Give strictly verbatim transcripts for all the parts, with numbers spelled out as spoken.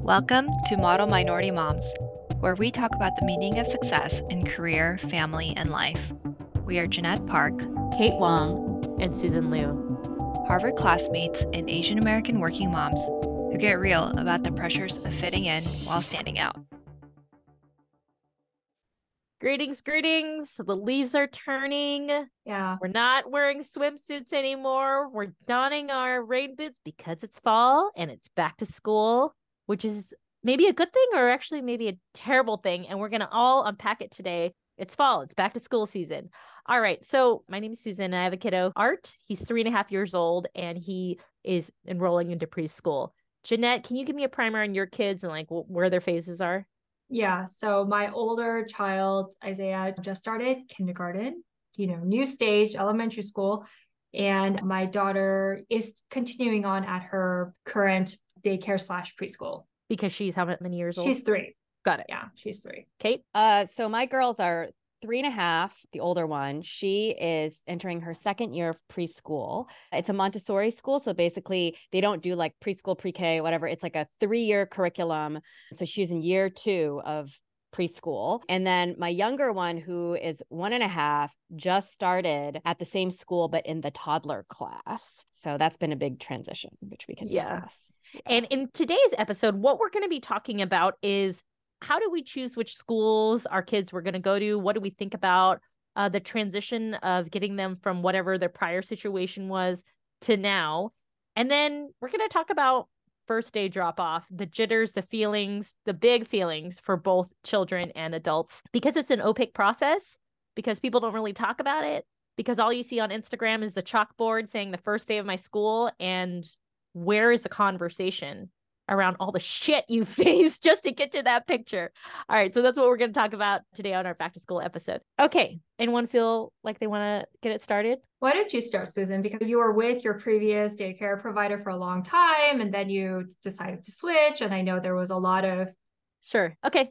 Welcome to Model Minority Moms, where we talk about the meaning of success in career, family, and life. We are Jeanette Park, Kate Wong, and Susan Liu, Harvard classmates and Asian American working moms who get real about the pressures of fitting in while standing out. Greetings, greetings. The leaves are turning. Yeah. We're not wearing swimsuits anymore. We're donning our rain boots because it's fall and it's back to school, which is maybe a good thing or actually maybe a terrible thing. And we're going to all unpack it today. It's fall. It's back to school season. All right. So my name is Susan. And I have a kiddo, Art. He's three and a half years old and he is enrolling into preschool. Jeanette, can you give me a primer on your kids and like where their phases are? Yeah. So my older child, Isaiah, just started kindergarten, you know, new stage, elementary school. And my daughter is continuing on at her current daycare slash preschool. Because she's how many years old? She's three. Got it. Yeah, she's three. Kate? Uh, so my girls are three and a half, the older one. She is entering her second year of preschool. It's a Montessori school. So basically they don't do like preschool, pre-K, whatever. It's like a three-year curriculum. So she's in year two of preschool. And then my younger one, who is one and a half, just started at the same school, but in the toddler class. So that's been a big transition, which we can Yeah. discuss. Yeah. And in today's episode, what we're going to be talking about is how do we choose which schools our kids were going to go to? What do we think about uh, the transition of getting them from whatever their prior situation was to now? And then we're going to talk about first day drop off, the jitters, the feelings, the big feelings for both children and adults, because it's an opaque process, because people don't really talk about it, because all you see on Instagram is the chalkboard saying the first day of my school, and where is the conversation around all the shit you face just to get to that picture? All right, so that's what we're going to talk about today on our back to school episode. Okay, anyone feel like they want to get it started? Why don't you start, Susan? Because you were with your previous daycare provider for a long time, and then you decided to switch. And I know there was a lot of... Sure. Okay.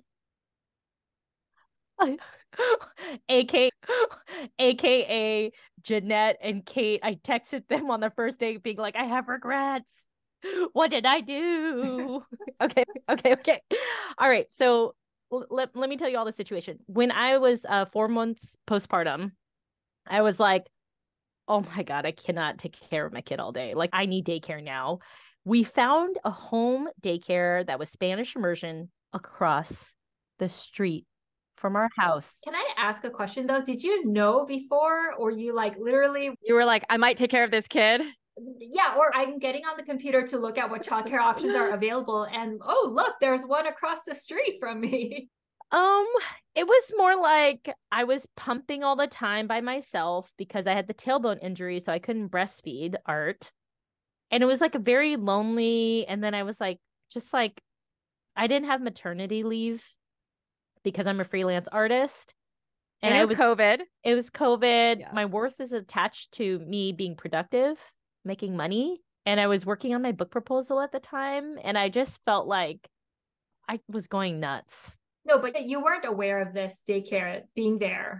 A K, A K A Jeanette and Kate. I texted them on the first day being like, I have regrets. What did I do? okay, okay, okay. All right. So let, let me tell you all the situation. When I was uh, four months postpartum, I was like, oh my God, I cannot take care of my kid all day. Like, I need daycare now. We found a home daycare that was Spanish immersion across the street from our house. Can I ask a question though? Did you know before, or you like literally... You were like, I might take care of this kid. Yeah, or I'm getting on the computer to look at what childcare options are available, and oh, look, there's one across the street from me. Um, it was more like I was pumping all the time by myself because I had the tailbone injury, so I couldn't breastfeed Art. And it was like a very lonely, and then I was like, just like, I didn't have maternity leave because I'm a freelance artist. And, and it was, was COVID. It was COVID. Yes. My worth is attached to me being productive, making money. And I was working on my book proposal at the time. And I just felt like I was going nuts. No, but you weren't aware of this daycare being there.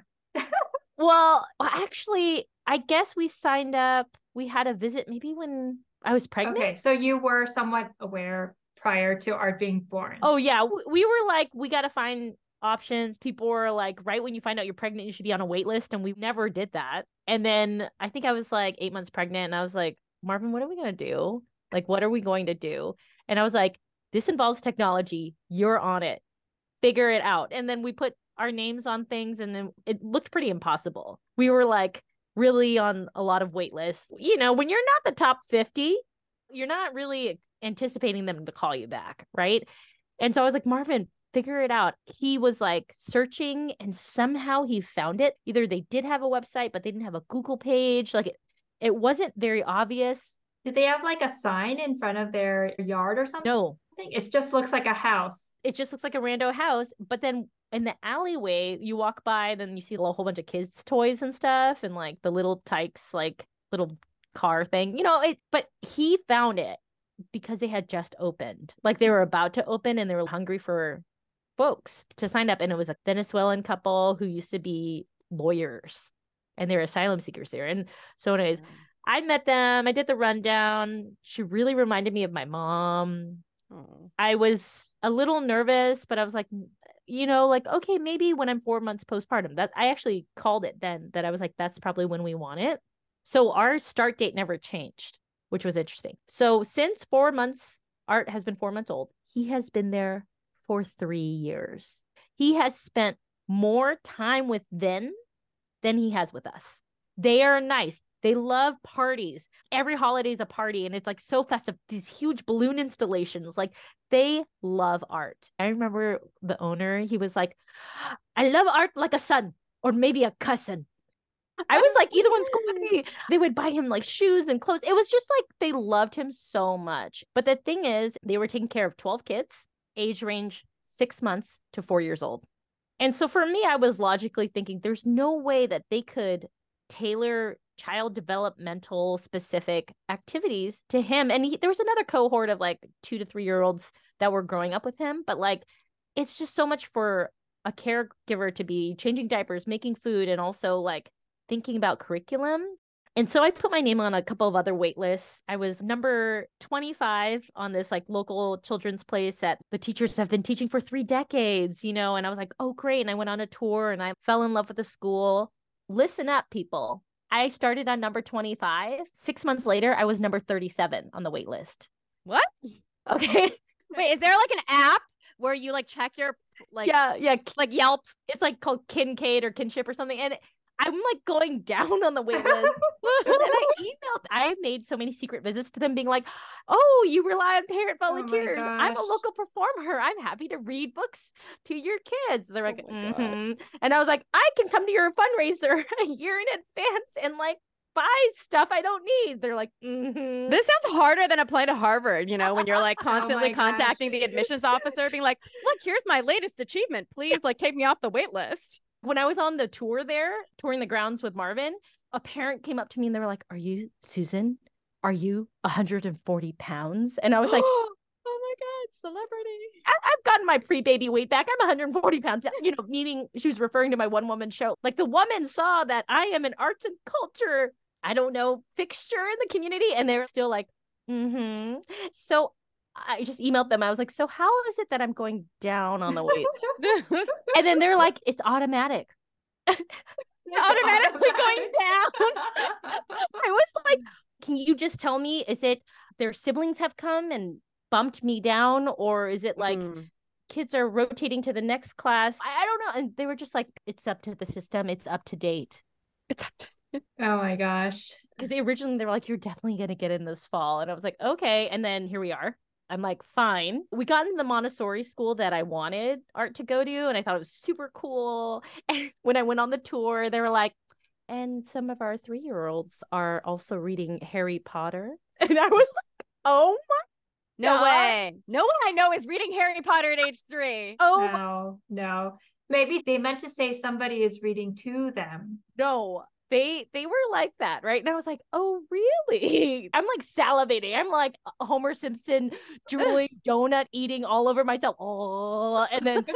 Well, actually, I guess we signed up. We had a visit maybe when I was pregnant. Okay, so you were somewhat aware prior to Art being born. Oh, yeah. We were like, we got to find options. People were like, right when you find out you're pregnant, you should be on a wait list. And we never did that. And then I think I was like eight months pregnant. And I was like, Marvin, what are we going to do? Like, what are we going to do? And I was like, this involves technology. You're on it. Figure it out. And then we put our names on things and then it looked pretty impossible. We were like really on a lot of wait lists. You know, when you're not the top fifty, you're not really anticipating them to call you back. Right. And so I was like, Marvin, figure it out. He was like searching and somehow he found it. Either they did have a website, but they didn't have a Google page. Like it, it wasn't very obvious. Did they have like a sign in front of their yard or something? No. It just looks like a house. It just looks like a rando house. But then in the alleyway, you walk by, then you see a whole bunch of kids' toys and stuff and like the little Tykes, like little car thing, you know, it, but he found it because they had just opened. Like they were about to open and they were hungry for folks to sign up. And it was a Venezuelan couple who used to be lawyers and they're asylum seekers there. And so anyways, I met them. I did the rundown. She really reminded me of my mom. Oh. I was a little nervous, but I was like, you know, like, okay, maybe when I'm four months postpartum. That I actually called it then, that I was like, that's probably when we want it. So our start date never changed, which was interesting. So since four months, Art has been four months old, he has been there for three years. He has spent more time with them than he has with us. They are nice. They love parties. Every holiday is a party, and it's like so festive. These huge balloon installations, like they love Art. I remember the owner, he was like, I love Art like a son or maybe a cousin. I was like, either one's cool. They would buy him like shoes and clothes. It was just like they loved him so much. But the thing is, they were taking care of twelve kids, age range six months to four years old. And so for me, I was logically thinking there's no way that they could tailor child developmental specific activities to him. And he, there was another cohort of like two to three year olds that were growing up with him. But like, it's just so much for a caregiver to be changing diapers, making food, and also like thinking about curriculum. And so I put my name on a couple of other wait lists. I was number twenty-five on this like local children's place that the teachers have been teaching for three decades, you know, and I was like, oh, great. And I went on a tour and I fell in love with the school. Listen up, people. I started on number twenty-five. Six months later, I was number thirty-seven on the wait list. What? Okay. Wait, is there like an app where you like check your like yeah, yeah, like Yelp? It's like called Kincaid or Kinship or something. And I'm like going down on the wait list. And then I emailed, I made so many secret visits to them being like, oh, you rely on parent volunteers. Oh I'm a local performer. I'm happy to read books to your kids. They're like, oh mm-hmm. And I was like, I can come to your fundraiser a year in advance and like buy stuff I don't need. They're like, mm-hmm. This sounds harder than applying to Harvard, you know, when you're like constantly oh contacting gosh. the admissions officer being like, look, here's my latest achievement. Please like take me off the wait list. When I was on the tour there, touring the grounds with Marvin, a parent came up to me and they were like, are you Susan? Are you one hundred forty pounds? And I was like, oh my God, celebrity. I- I've gotten my pre-baby weight back. I'm one hundred forty pounds, you know, meaning she was referring to my one woman show. Like the woman saw that I am an arts and culture, I don't know, fixture in the community. And they were still like, mm-hmm. So I just emailed them. I was like, so how is it that I'm going down on the wait? And then they're like, it's automatic. Automatically going down. I was like, can you just tell me, is it their siblings have come and bumped me down? Or is it like mm. kids are rotating to the next class? I, I don't know. And they were just like, it's up to the system. It's up to date. It's up to Oh my gosh. Because they originally, they were like, you're definitely going to get in this fall. And I was like, okay. And then here we are. I'm like, fine. We got into the Montessori school that I wanted Art to go to, and I thought it was super cool. And when I went on the tour, they were like, and some of our three-year-olds are also reading Harry Potter. And I was like, oh my No God. way. No one I know is reading Harry Potter at age three. Oh no, no. Maybe they meant to say somebody is reading to them. no. They they were like that, right? And I was like, oh, really? I'm like salivating. I'm like Homer Simpson drooling, donut eating all over myself. Oh, and then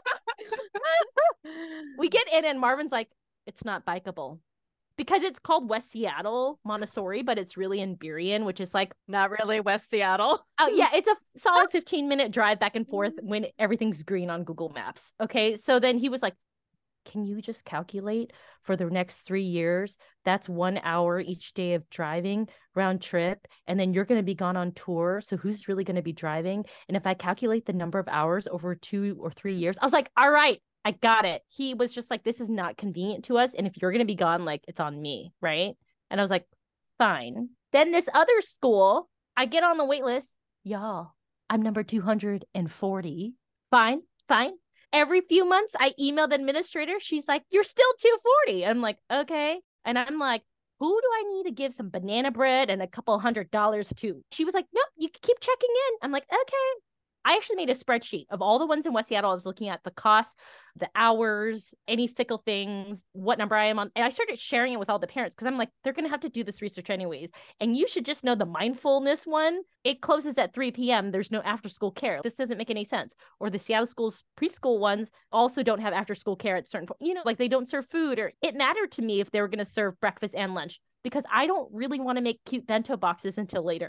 we get in and Marvin's like, it's not bikeable. Because it's called West Seattle Montessori, but it's really in Burien, which is like not really West Seattle. Oh yeah, it's a solid fifteen minute drive back and forth when everything's green on Google Maps. Okay, so then he was like, can you just calculate for the next three years? That's one hour each day of driving round trip. And then you're going to be gone on tour. So who's really going to be driving? And if I calculate the number of hours over two or three years, I was like, all right, I got it. He was just like, this is not convenient to us. And if you're going to be gone, like it's on me. Right. And I was like, fine. Then this other school, I get on the wait list. Y'all, I'm number two hundred forty. Fine, fine. Every few months, I email the administrator. She's like, you're still two forty. I'm like, okay. And I'm like, who do I need to give some banana bread and a couple hundred dollars to? She was like, nope, you can keep checking in. I'm like, okay. I actually made a spreadsheet of all the ones in West Seattle. I was looking at the cost, the hours, any fickle things, what number I am on. And I started sharing it with all the parents because I'm like, they're going to have to do this research anyways. And you should just know the mindfulness one, it closes at three p.m. There's no after school care. This doesn't make any sense. Or the Seattle schools preschool ones also don't have after school care at certain points. You know, like they don't serve food, or it mattered to me if they were going to serve breakfast and lunch because I don't really want to make cute bento boxes until later.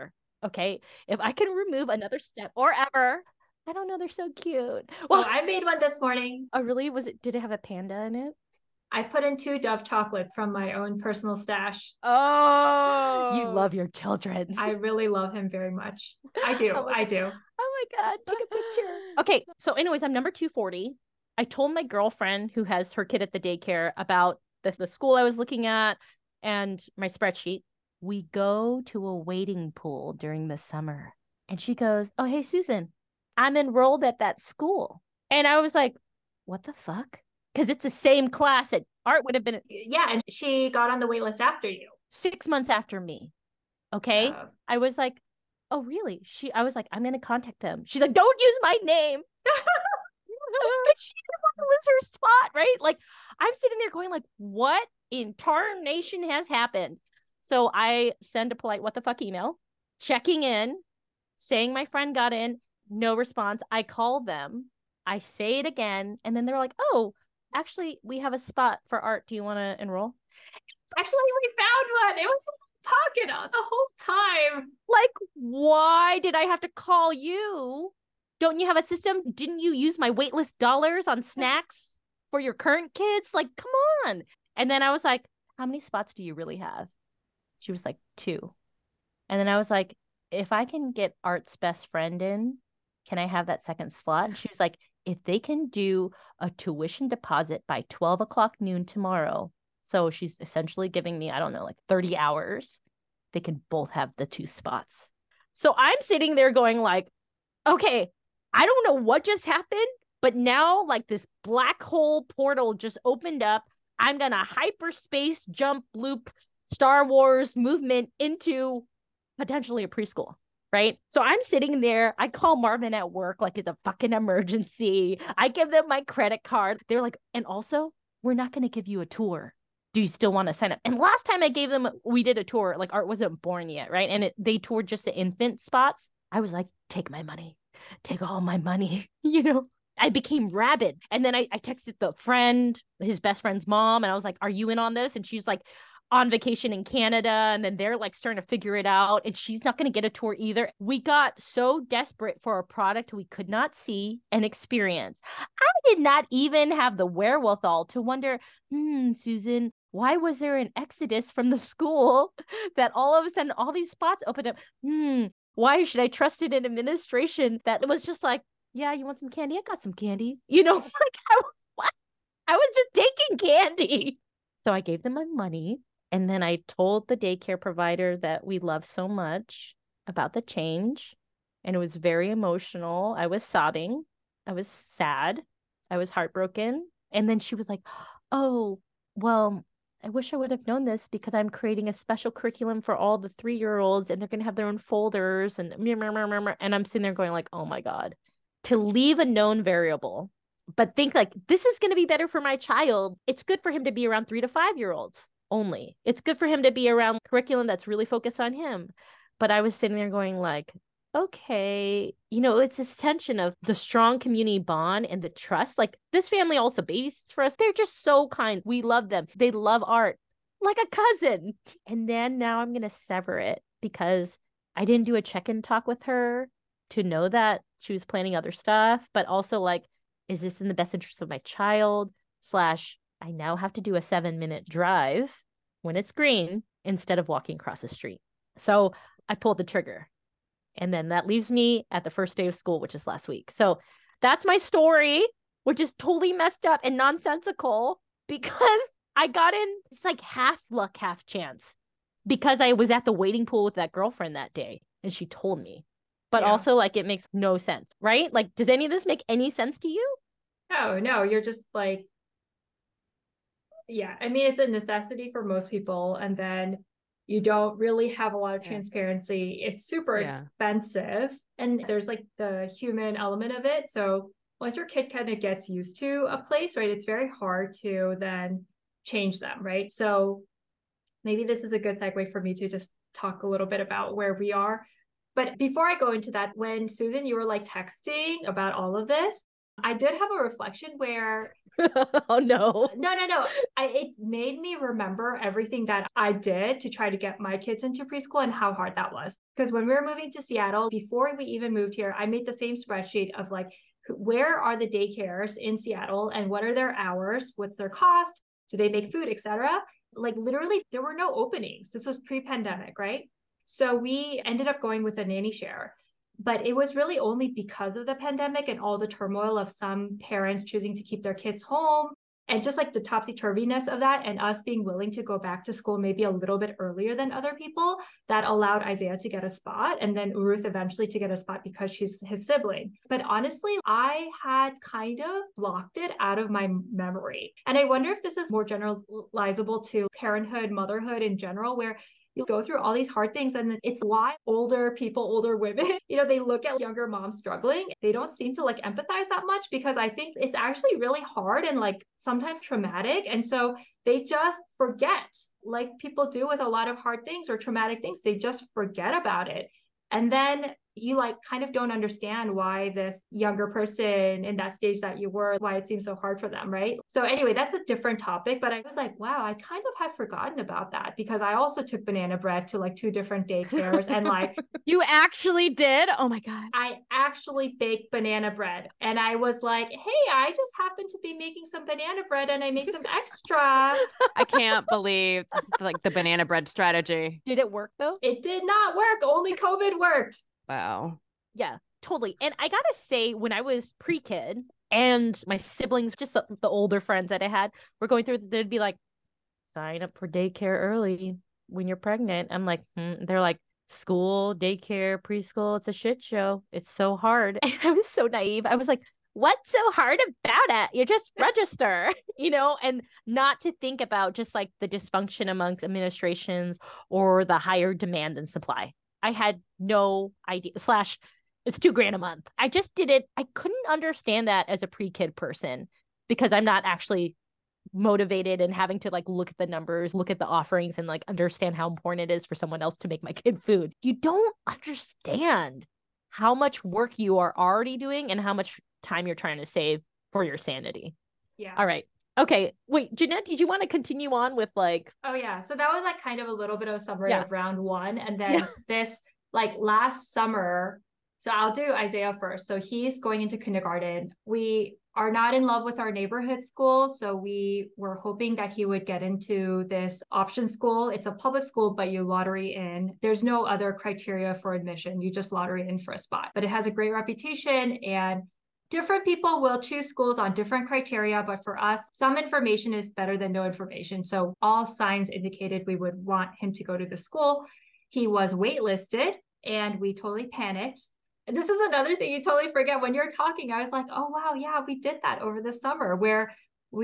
Okay. If I can remove another step Or ever. I don't know. They're so cute. Well, oh, I made one this morning. Oh, really? Was it, did it have a panda in it? I put in two Dove chocolate from my own personal stash. Oh, you love your children. I really love him very much. I do. oh I do. Oh my God. Take a picture. Okay. So anyways, I'm number two forty. I told my girlfriend who has her kid at the daycare about the, the school I was looking at and my spreadsheet. We go to a wading pool during the summer. And she goes, oh, hey, Susan, I'm enrolled at that school. And I was like, what the fuck? Because it's the same class that Art would have been. Yeah. And she got on the wait list after you. Six months after me. Okay. Uh, I was like, oh, really? She, I was like, I'm going to contact them. She's like, don't use my name. She didn't want to lose her spot, right? Like, I'm sitting there going like, what in tarnation has happened? So I send a polite what the fuck email, checking in, saying my friend got in, no response. I call them. I say it again. And then they're like, oh, actually, we have a spot for Art. Do you want to enroll? Actually, we found one. It was in the pocket the whole time. Like, why did I have to call you? Don't you have a system? Didn't you use my waitlist dollars on snacks for your current kids? Like, come on. And then I was like, how many spots do you really have? She was like, two. And then I was like, if I can get Art's best friend in, can I have that second slot? And she was like, if they can do a tuition deposit by twelve o'clock noon tomorrow. So she's essentially giving me, I don't know, like thirty hours. They can both have the two spots. So I'm sitting there going like, okay, I don't know what just happened, but now like this black hole portal just opened up. I'm going to hyperspace jump loop Star Wars movement into potentially a preschool. Right. So I'm sitting there. I call Marvin at work like it's a fucking emergency. I give them my credit card. They're like, and also, we're not going to give you a tour. Do you still want to sign up? And last time I gave them, we did a tour, like Art wasn't born yet. Right. And it, they toured just the infant spots. I was like, take my money, take all my money. You know, I became rabid. And then I, I texted the friend, his best friend's mom. And I was like, are you in on this? And she's like, on vacation in Canada, and then they're like starting to figure it out, and she's not going to get a tour either. We got so desperate for a product we could not see and experience. I did not even have the wherewithal to wonder, hmm, Susan, why was there an exodus from the school that all of a sudden all these spots opened up? Hmm, why should I trust in an administration that was just like, yeah, you want some candy? I got some candy. You know, like I, what? I was just taking candy. So I gave them my money. And then I told the daycare provider that we love so much about the change. And it was very emotional. I was sobbing. I was sad. I was heartbroken. And then she was like, oh, well, I wish I would have known this because I'm creating a special curriculum for all the three-year-olds and they're going to have their own folders. And, and I'm sitting there going like, oh my God, to leave a known variable, but think like, this is going to be better for my child. It's good for him to be around three to five-year-olds. Only. It's good for him to be around curriculum that's really focused on him. But I was sitting there going like, okay, you know, it's this tension of the strong community bond and the trust. Like this family also babysits for us. They're just so kind. We love them. They love Art like a cousin. And then now I'm going to sever it because I didn't do a check-in talk with her to know that she was planning other stuff, but also like, is this in the best interest of my child? Slash, I now have to do a seven minute drive when it's green instead of walking across the street. So I pulled the trigger. And then that leaves me at the first day of school, which is last week. So that's my story, which is totally messed up and nonsensical because I got in, it's like half luck, half chance because I was at the waiting pool with that girlfriend that day and she told me. But yeah. Also like it makes no sense, right? Like, does any of this make any sense to you? No, no, you're just like, yeah, I mean, it's a necessity for most people. And then you don't really have a lot of transparency. Yeah. It's super yeah. expensive. And there's like the human element of it. So once your kid kind of gets used to a place, right, it's very hard to then change them, right? So maybe this is a good segue for me to just talk a little bit about where we are. But before I go into that, when Susan, you were like texting about all of this, I did have a reflection where oh no. No, no, no. I, it made me remember everything that I did to try to get my kids into preschool and how hard that was. Because when we were moving to Seattle, before we even moved here, I made the same spreadsheet of like, where are the daycares in Seattle and what are their hours? What's their cost? Do they make food, et cetera? Like literally, there were no openings. This was pre-pandemic, right? So we ended up going with a nanny share. But it was really only because of the pandemic and all the turmoil of some parents choosing to keep their kids home and just like the topsy-turviness of that and us being willing to go back to school maybe a little bit earlier than other people that allowed Isaiah to get a spot and then Ruth eventually to get a spot because she's his sibling. But honestly, I had kind of blocked it out of my memory. And I wonder if this is more generalizable to parenthood, motherhood in general, where you go through all these hard things. And it's why older people, older women, you know, they look at younger moms struggling. They don't seem to like empathize that much because I think it's actually really hard and like sometimes traumatic. And so they just forget, like people do with a lot of hard things or traumatic things, they just forget about it. And then you like kind of don't understand why this younger person in that stage that you were, why it seems so hard for them, right? So anyway, that's a different topic, but I was like, wow, I kind of had forgotten about that because I also took banana bread to like two different daycares and like You actually did? Oh my God. I actually baked banana bread and I was like, hey, I just happened to be making some banana bread and I made some extra. I can't believe this is like the banana bread strategy. Did it work though? It did not work. Only COVID worked. Wow. Yeah, totally. And I gotta say, when I was pre-kid and my siblings, just the, the older friends that I had, were going through, they'd be like, sign up for daycare early when you're pregnant. I'm like, hmm. They're like, school, daycare, preschool, it's a shit show. It's so hard. And I was so naive. I was like, what's so hard about it? You just register, you know, and not to think about just like the dysfunction amongst administrations or the higher demand and supply. I had no idea, slash, it's two grand a month. I just didn't, I couldn't understand that as a pre-kid person because I'm not actually motivated and having to like look at the numbers, look at the offerings and like understand how important it is for someone else to make my kid food. You don't understand how much work you are already doing and how much time you're trying to save for your sanity. Yeah. All right. Okay. Wait, Jeanette, did you want to continue on with like... Oh yeah. So that was like kind of a little bit of a summary Yeah. of round one. And then Yeah. this like last summer, so I'll do Isaiah first. So he's going into kindergarten. We are not in love with our neighborhood school. So we were hoping that he would get into this option school. It's a public school, but you lottery in. There's no other criteria for admission. You just lottery in for a spot, but it has a great reputation and different people will choose schools on different criteria, but for us, some information is better than no information. So all signs indicated we would want him to go to the school. He was waitlisted and we totally panicked. And this is another thing you totally forget when you're talking. I was like, oh, wow, yeah, we did that over the summer where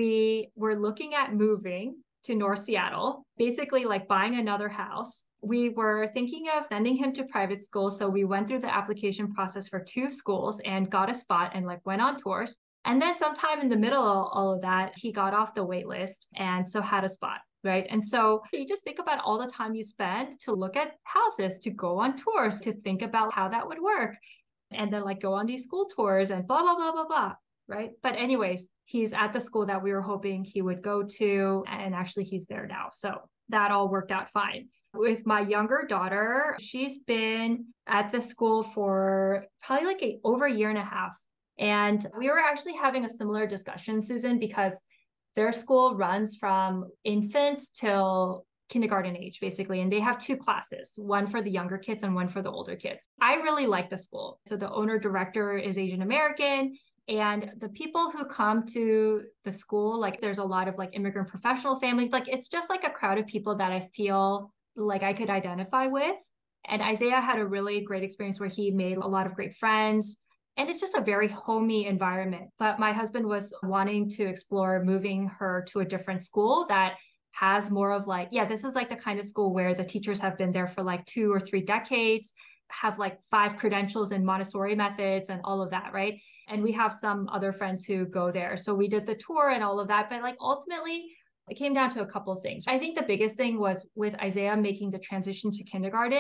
we were looking at moving to North Seattle, basically like buying another house. We were thinking of sending him to private school. So we went through the application process for two schools and got a spot and like went on tours. And then sometime in the middle of all of that, he got off the wait list and so had a spot, right? And so you just think about all the time you spend to look at houses, to go on tours, to think about how that would work. And then like go on these school tours and blah, blah, blah, blah, blah, right? But anyways, he's at the school that we were hoping he would go to. And actually he's there now. So that all worked out fine. With my younger daughter, she's been at the school for probably like a, over a year and a half. And we were actually having a similar discussion, Susan, because their school runs from infants till kindergarten age, basically. And they have two classes, one for the younger kids and one for the older kids. I really like the school. So the owner director is Asian American. And the people who come to the school, like there's a lot of like immigrant professional families. Like it's just like a crowd of people that I feel like I could identify with. And Isaiah had a really great experience where he made a lot of great friends. And it's just a very homey environment. But my husband was wanting to explore moving her to a different school that has more of like, yeah, this is like the kind of school where the teachers have been there for like two or three decades, have like five credentials in Montessori methods and all of that, right? And we have some other friends who go there. So we did the tour and all of that. But like ultimately, it came down to a couple of things. I think the biggest thing was with Isaiah making the transition to kindergarten.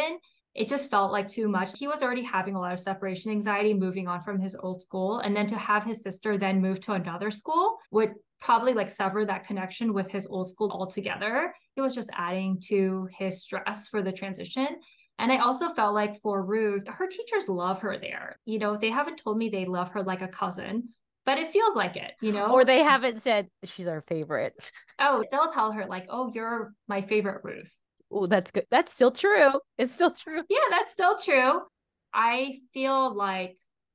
it just felt like too much. He was already having a lot of separation anxiety moving on from his old school. And then to have his sister then move to another school would probably like sever that connection with his old school altogether. It was just adding to his stress for the transition. And I also felt like for Ruth, her teachers love her there. You know, they haven't told me they love her like a cousin, but it feels like it, you know? Or they haven't said she's our favorite. Oh, they'll tell her like, oh, you're my favorite Ruth. Oh, that's good. That's still true. It's still true. Yeah, that's still true. I feel like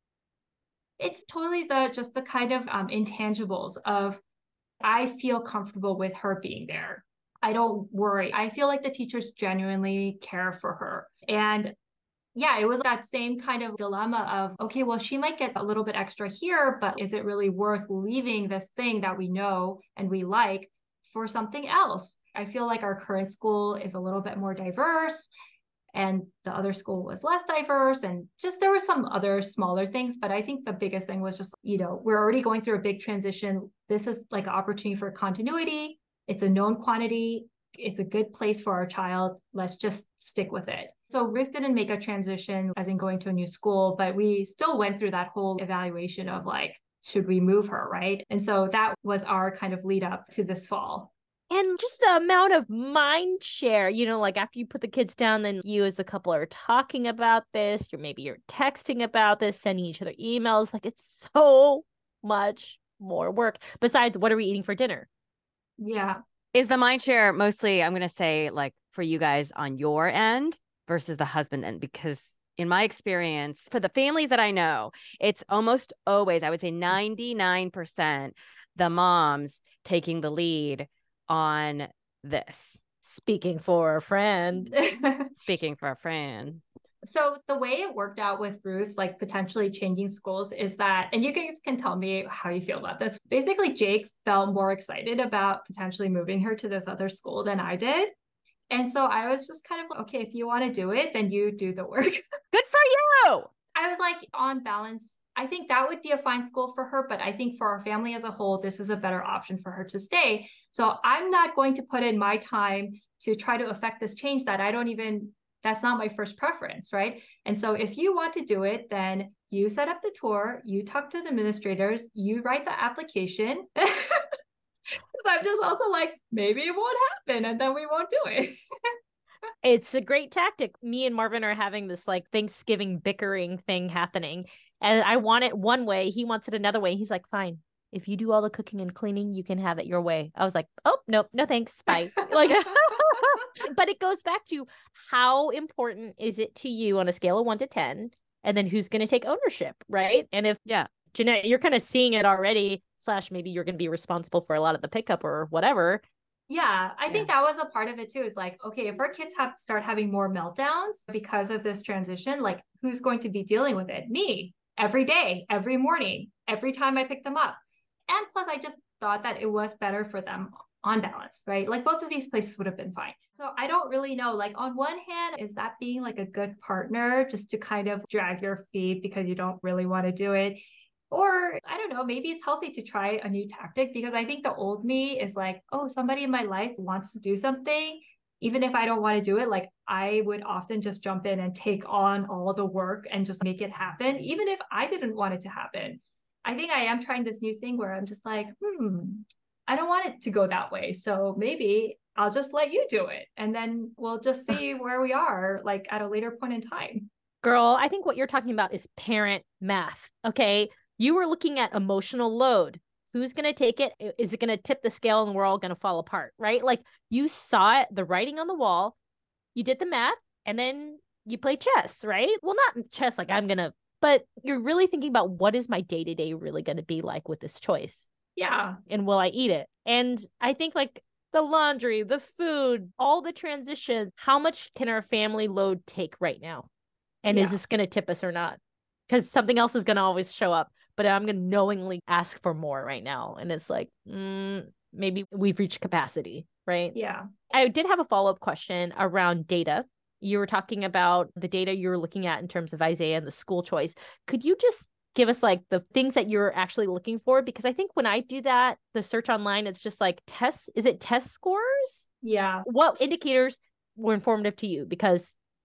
it's totally the just the kind of um, intangibles of I feel comfortable with her being there. I don't worry. I feel like the teachers genuinely care for her. And yeah, it was that same kind of dilemma of, okay, well, she might get a little bit extra here, but is it really worth leaving this thing that we know and we like for something else? I feel like our current school is a little bit more diverse and the other school was less diverse. And just there were some other smaller things. But I think the biggest thing was just, you know, we're already going through a big transition. This is like an opportunity for continuity. It's a known quantity. It's a good place for our child. Let's just stick with it. So Ruth didn't make a transition as in going to a new school, but we still went through that whole evaluation of like, should we move her, right? And so that was our kind of lead up to this fall. And just the amount of mind share, you know, like after you put the kids down, then you as a couple are talking about this, or maybe you're texting about this, sending each other emails. Like it's so much more work. Besides, what are we eating for dinner? Yeah. Is the mind share mostly, I'm going to say, like for you guys on your end versus the husband end? Because in my experience, for the families that I know, it's almost always, I would say ninety-nine percent the moms taking the lead on this. Speaking for a friend. Speaking for a friend. So the way it worked out with Ruth, like potentially changing schools is that, and you guys can tell me how you feel about this. Basically, Jake felt more excited about potentially moving her to this other school than I did. And so I was just kind of, okay, if you want to do it, then you do the work. Good for you. I was like, on balance, I think that would be a fine school for her, but I think for our family as a whole, this is a better option for her to stay. So I'm not going to put in my time to try to affect this change that I don't even, that's not my first preference, right? And so if you want to do it, then you set up the tour, you talk to the administrators, you write the application. I'm just also like, maybe it won't happen and then we won't do it. It's a great tactic. Me and Marvin are having this like Thanksgiving bickering thing happening. And I want it one way. He wants it another way. He's like, fine. If you do all the cooking and cleaning, you can have it your way. I was like, oh, nope, no thanks. Bye. Like, but it goes back to how important is it to you on a scale of one to ten? And then who's going to take ownership, right? And if yeah, Jeanette, you're kind of seeing it already, slash maybe you're going to be responsible for a lot of the pickup or whatever. Yeah, I think yeah. that was a part of it too. Is like, okay, if our kids have start having more meltdowns because of this transition, like who's going to be dealing with it? Me, every day, every morning, every time I pick them up. And plus, I just thought that it was better for them on balance, right? Like both of these places would have been fine. So I don't really know, like on one hand, is that being like a good partner just to kind of drag your feet because you don't really want to do it? Or I don't know, maybe it's healthy to try a new tactic because I think the old me is like, oh, somebody in my life wants to do something. Even if I don't want to do it, like I would often just jump in and take on all the work and just make it happen, even if I didn't want it to happen. I think I am trying this new thing where I'm just like, hmm, I don't want it to go that way. So maybe I'll just let you do it. And then we'll just see where we are like at a later point in time. Girl, I think what you're talking about is parent math. Okay. You were looking at emotional load. Who's going to take it? Is it going to tip the scale and we're all going to fall apart, right? Like you saw it, the writing on the wall, you did the math, and then you play chess, right? Well, not chess like I'm going to, but you're really thinking about what is my day-to-day really going to be like with this choice? Yeah. And will I eat it? And I think like the laundry, the food, all the transitions, how much can our family load take right now? And yeah. is this going to tip us or not? Because something else is going to always show up, but I'm going to knowingly ask for more right now. And it's like, mm, maybe we've reached capacity, right? Yeah. I did have a follow-up question around data. You were talking about the data you're looking at in terms of Isaiah and the school choice. Could you just give us like the things that you're actually looking for? Because I think when I do that, the search online, it's just like tests. Is it test scores? Yeah. What indicators were informative to you? Because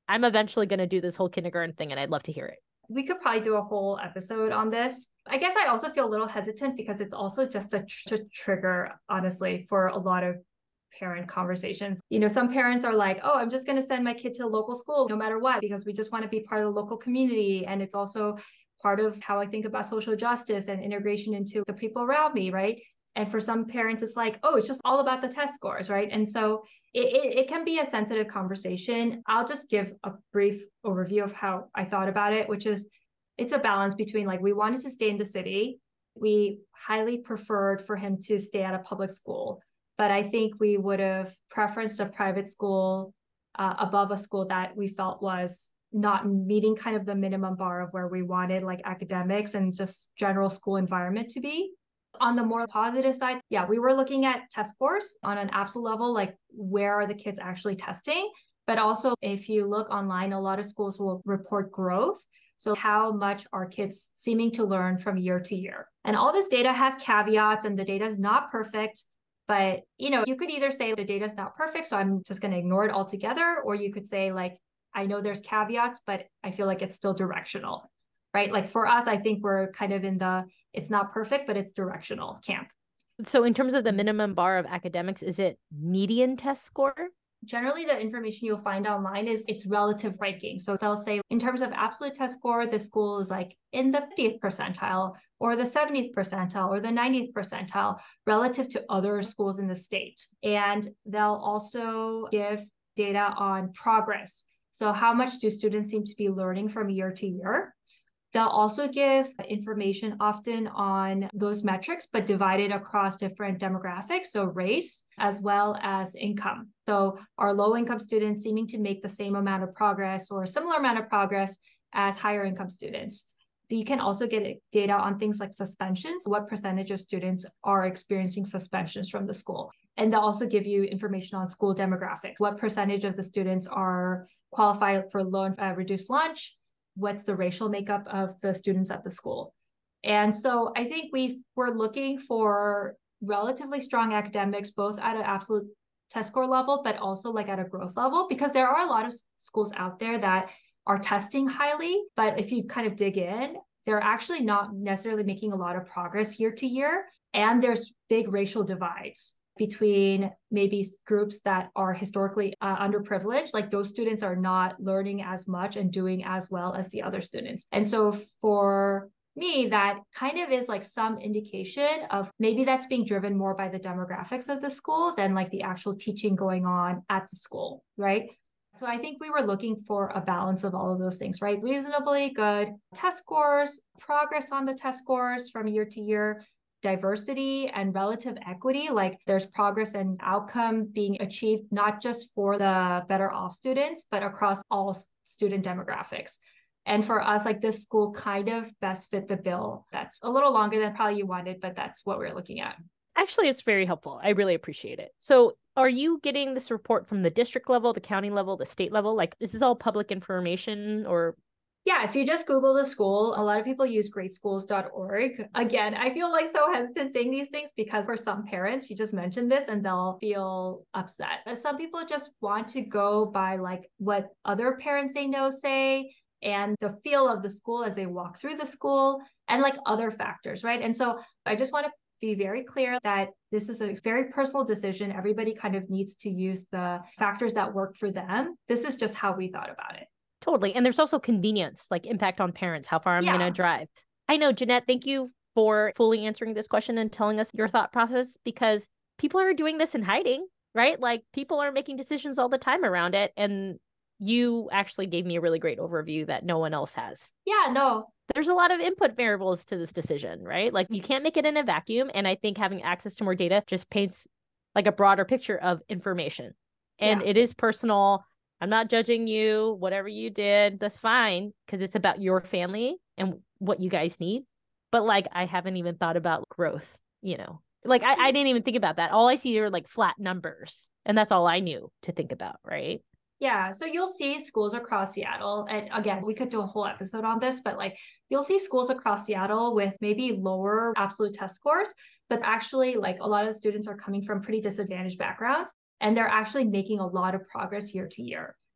I'm eventually going to do this whole kindergarten thing and I'd love to hear it. We could probably do a whole episode on this. I guess I also feel a little hesitant because it's also just a tr- trigger, honestly, for a lot of parent conversations. You know, some parents are like, oh, I'm just going to send my kid to a local school no matter what, because we just want to be part of the local community. And it's also part of how I think about social justice and integration into the people around me, right? And for some parents, it's like, oh, it's just all about the test scores, right? And so it, it, it can be a sensitive conversation. I'll just give a brief overview of how I thought about it, which is it's a balance between like, we wanted to stay in the city. We highly preferred for him to stay at a public school. But I think we would have preferenced a private school uh, above a school that we felt was not meeting kind of the minimum bar of where we wanted like academics and just general school environment to be. On the more positive side, yeah, we were looking at test scores on an absolute level, like where are the kids actually testing? But also if you look online, a lot of schools will report growth. So how much are kids seeming to learn from year to year? And all this data has caveats and the data is not perfect. But, you know, you could either say the data is not perfect, so I'm just going to ignore it altogether. Or you could say like, I know there's caveats, but I feel like it's still directional, right? Like for us, I think we're kind of in the, it's not perfect, but it's directional camp. So in terms of the minimum bar of academics, is it median test score? Generally, the information you'll find online is its relative ranking. So they'll say in terms of absolute test score, the school is like in the fiftieth percentile or the seventieth percentile or the ninetieth percentile relative to other schools in the state. And they'll also give data on progress. So how much do students seem to be learning from year to year? They'll also give information often on those metrics, but divided across different demographics, so race as well as income. So are low-income students seeming to make the same amount of progress or a similar amount of progress as higher income students? You can also get data on things like suspensions, what percentage of students are experiencing suspensions from the school. And they'll also give you information on school demographics, what percentage of the students are qualified for low and uh, reduced lunch, what's the racial makeup of the students at the school. And so I think we were looking for relatively strong academics, both at an absolute test score level, but also like at a growth level, because there are a lot of schools out there that are testing highly, but if you kind of dig in, they're actually not necessarily making a lot of progress year to year. And there's big racial divides between maybe groups that are historically uh, underprivileged, like those students are not learning as much and doing as well as the other students. And so for me, that kind of is like some indication of maybe that's being driven more by the demographics of the school than like the actual teaching going on at the school, right? So I think we were looking for a balance of all of those things, right? Reasonably good test scores, progress on the test scores from year to year, diversity and relative equity, like there's progress and outcome being achieved, not just for the better off students, but across all student demographics. And for us, like this school kind of best fit the bill. That's a little longer than probably you wanted, but that's what we're looking at. Actually, it's very helpful. I really appreciate it. So are you getting this report from the district level, the county level, the state level? Like, this is all public information or? Yeah, if you just Google the school, a lot of people use great schools dot org. Again, I feel like so hesitant saying these things because for some parents, you just mentioned this and they'll feel upset. But some people just want to go by like what other parents they know say and the feel of the school as they walk through the school and like other factors, right? And so I just want to be very clear that this is a very personal decision. Everybody kind of needs to use the factors that work for them. This is just how we thought about it. Totally. And there's also convenience, like impact on parents, how far I'm Yeah. going to drive. I know, Jeanette, thank you for fully answering this question and telling us your thought process, because people are doing this in hiding, right? Like people are making decisions all the time around it. And you actually gave me a really great overview that no one else has. Yeah, no. There's a lot of input variables to this decision, right? Like you can't make it in a vacuum. And I think having access to more data just paints like a broader picture of information. And Yeah. it is personal. I'm not judging you, whatever you did, that's fine, because it's about your family and what you guys need. But like, I haven't even thought about growth, you know, like I, I didn't even think about that. All I see are like flat numbers, and that's all I knew to think about, right? Yeah, so you'll see schools across Seattle. And again, we could do a whole episode on this, but like you'll see schools across Seattle with maybe lower absolute test scores, but actually like a lot of students are coming from pretty disadvantaged backgrounds. And they're actually making a lot of progress year to year.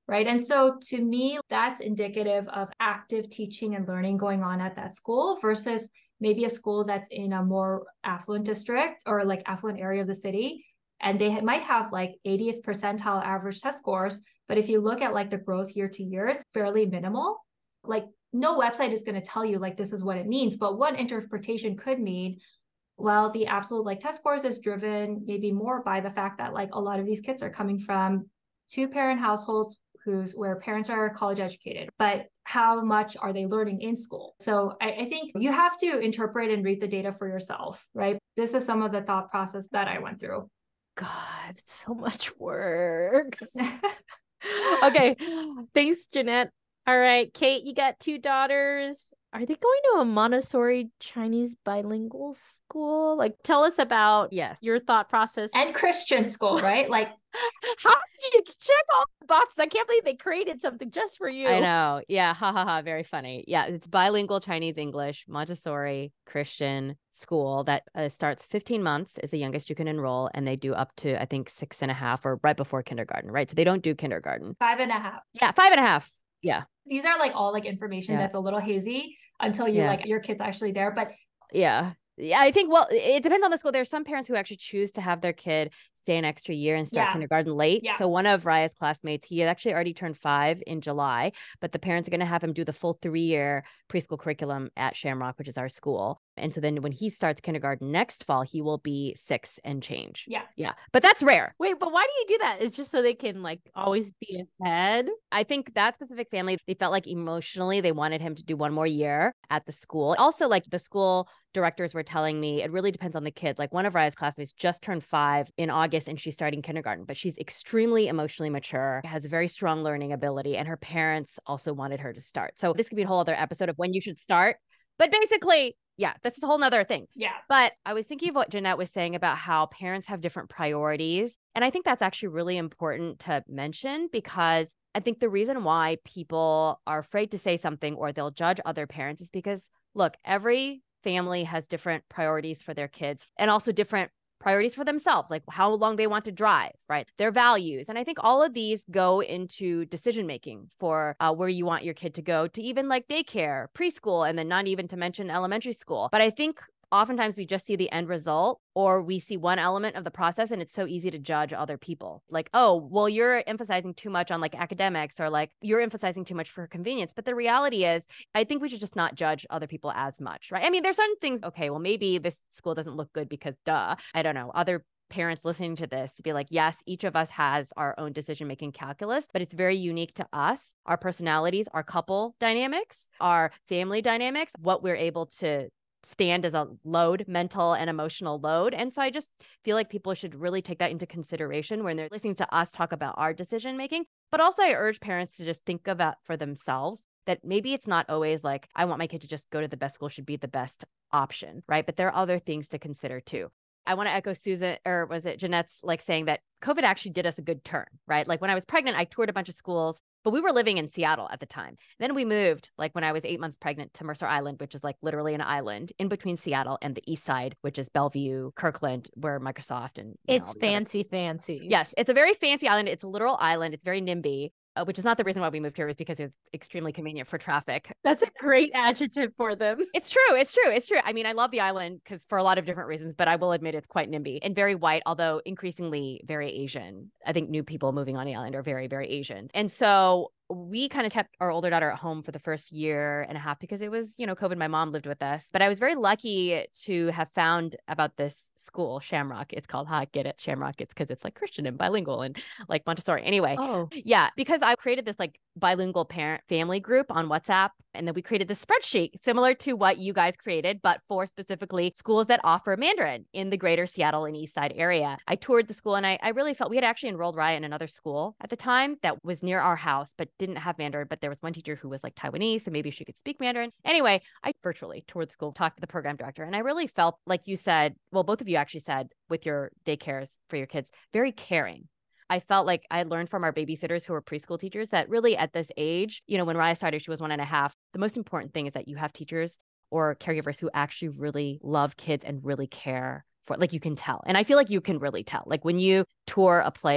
right? And so to me, that's indicative of active teaching and learning going on at that school versus maybe a school that's in a more affluent district or like affluent area of the city. And they might have like eightieth percentile average test scores. But if you look at like the growth year to year, it's fairly minimal. Like no website is going to tell you like this is what it means. But one interpretation could mean, well, the absolute like test scores is driven maybe more by the fact that like a lot of these kids are coming from two parent households who's where parents are college educated, but how much are they learning in school? So I, I think you have to interpret and read the data for yourself, right? This is some of the thought process that I went through. God, so much work. Okay. Thanks, Jeanette. All right, Kate, you got two daughters. Are they going to a Montessori Chinese bilingual school? Like, tell us about yes. your thought process. And Christian school, right? Like, how did you check all the boxes? I can't believe they created something just for you. I know. Yeah. Ha ha ha. Very funny. Yeah. It's bilingual Chinese English, Montessori Christian school that uh, starts fifteen months is the youngest you can enroll. And they do up to, I think, six and a half or right before kindergarten, right? So they don't do kindergarten. Five and a half. Yeah. Five and a half. Yeah. These are like all like information yeah. that's a little hazy until you yeah. like your kid's actually there. But yeah. Yeah, I think, well, it depends on the school. There's some parents who actually choose to have their kid stay an extra year and start yeah. kindergarten late. Yeah. So one of Raya's classmates, he had actually already turned five in July, but the parents are going to have him do the full three-year preschool curriculum at Shamrock, which is our school. And so then when he starts kindergarten next fall, he will be six and change. Yeah. Yeah. But that's rare. Wait, but why do you do that? It's just so they can like always be ahead? I think that specific family, they felt like emotionally they wanted him to do one more year at the school. Also, like the school directors were telling me, it really depends on the kid. Like one of Raya's classmates just turned five in August and she's starting kindergarten, but she's extremely emotionally mature, has a very strong learning ability, and her parents also wanted her to start. So this could be a whole other episode of when you should start. But basically, yeah, that's a whole nother thing. Yeah. But I was thinking of what Jeanette was saying about how parents have different priorities. And I think that's actually really important to mention because I think the reason why people are afraid to say something or they'll judge other parents is because, look, every family has different priorities for their kids and also different priorities for themselves, like how long they want to drive, right? Their values. And I think all of these go into decision-making for uh, where you want your kid to go to even like daycare, preschool, and then not even to mention elementary school. But I think oftentimes we just see the end result or we see one element of the process and it's so easy to judge other people. Like, oh, well, you're emphasizing too much on like academics or like you're emphasizing too much for convenience. But the reality is, I think we should just not judge other people as much, right? I mean, there's certain things, okay, well, maybe this school doesn't look good because duh, I don't know, other parents listening to this to be like, yes, each of us has our own decision-making calculus, but it's very unique to us, our personalities, our couple dynamics, our family dynamics, what we're able to stand as a load, mental and emotional load. And so I just feel like people should really take that into consideration when they're listening to us talk about our decision making. But also I urge parents to just think about for themselves that maybe it's not always like, I want my kid to just go to the best school should be the best option, right? But there are other things to consider too. I want to echo Susan, or was it Jeanette's like saying that COVID actually did us a good turn, right? Like when I was pregnant, I toured a bunch of schools, but we were living in Seattle at the time. Then we moved, like when I was eight months pregnant, to Mercer Island, which is like literally an island in between Seattle and the East Side, which is Bellevue, Kirkland, where Microsoft and you know, it's fancy, other... fancy. Yes, it's a very fancy island. It's a literal island. It's very NIMBY. Uh, which is not the reason why we moved here, was because it's extremely convenient for traffic. That's a great adjective for them. It's true. It's true. It's true. I mean, I love the island because for a lot of different reasons, but I will admit it's quite NIMBY and very white, although increasingly very Asian. I think new people moving on the island are very, very Asian. And so we kind of kept our older daughter at home for the first year and a half because it was, you know, COVID. My mom lived with us, but I was very lucky to have found about this school, Shamrock. It's called, ha, get it, Shamrock. It's because it's like Christian and bilingual and like Montessori. Anyway, oh yeah, because I created this like bilingual parent family group on WhatsApp. And then we created this spreadsheet similar to what you guys created, but for specifically schools that offer Mandarin in the greater Seattle and East Side area. I toured the school and I, I really felt we had actually enrolled Raya in another school at the time that was near our house, but didn't have Mandarin. But there was one teacher who was like Taiwanese, so maybe she could speak Mandarin. Anyway, I virtually toured the school, talked to the program director, and I really felt like you said, well, both of you actually said with your daycares for your kids, very caring. I felt like I learned from our babysitters who were preschool teachers that really at this age, you know, when Raya started, she was one and a half. The most important thing is that you have teachers or caregivers who actually really love kids and really care for, like you can tell. And I feel like you can really tell. Like when you tour a place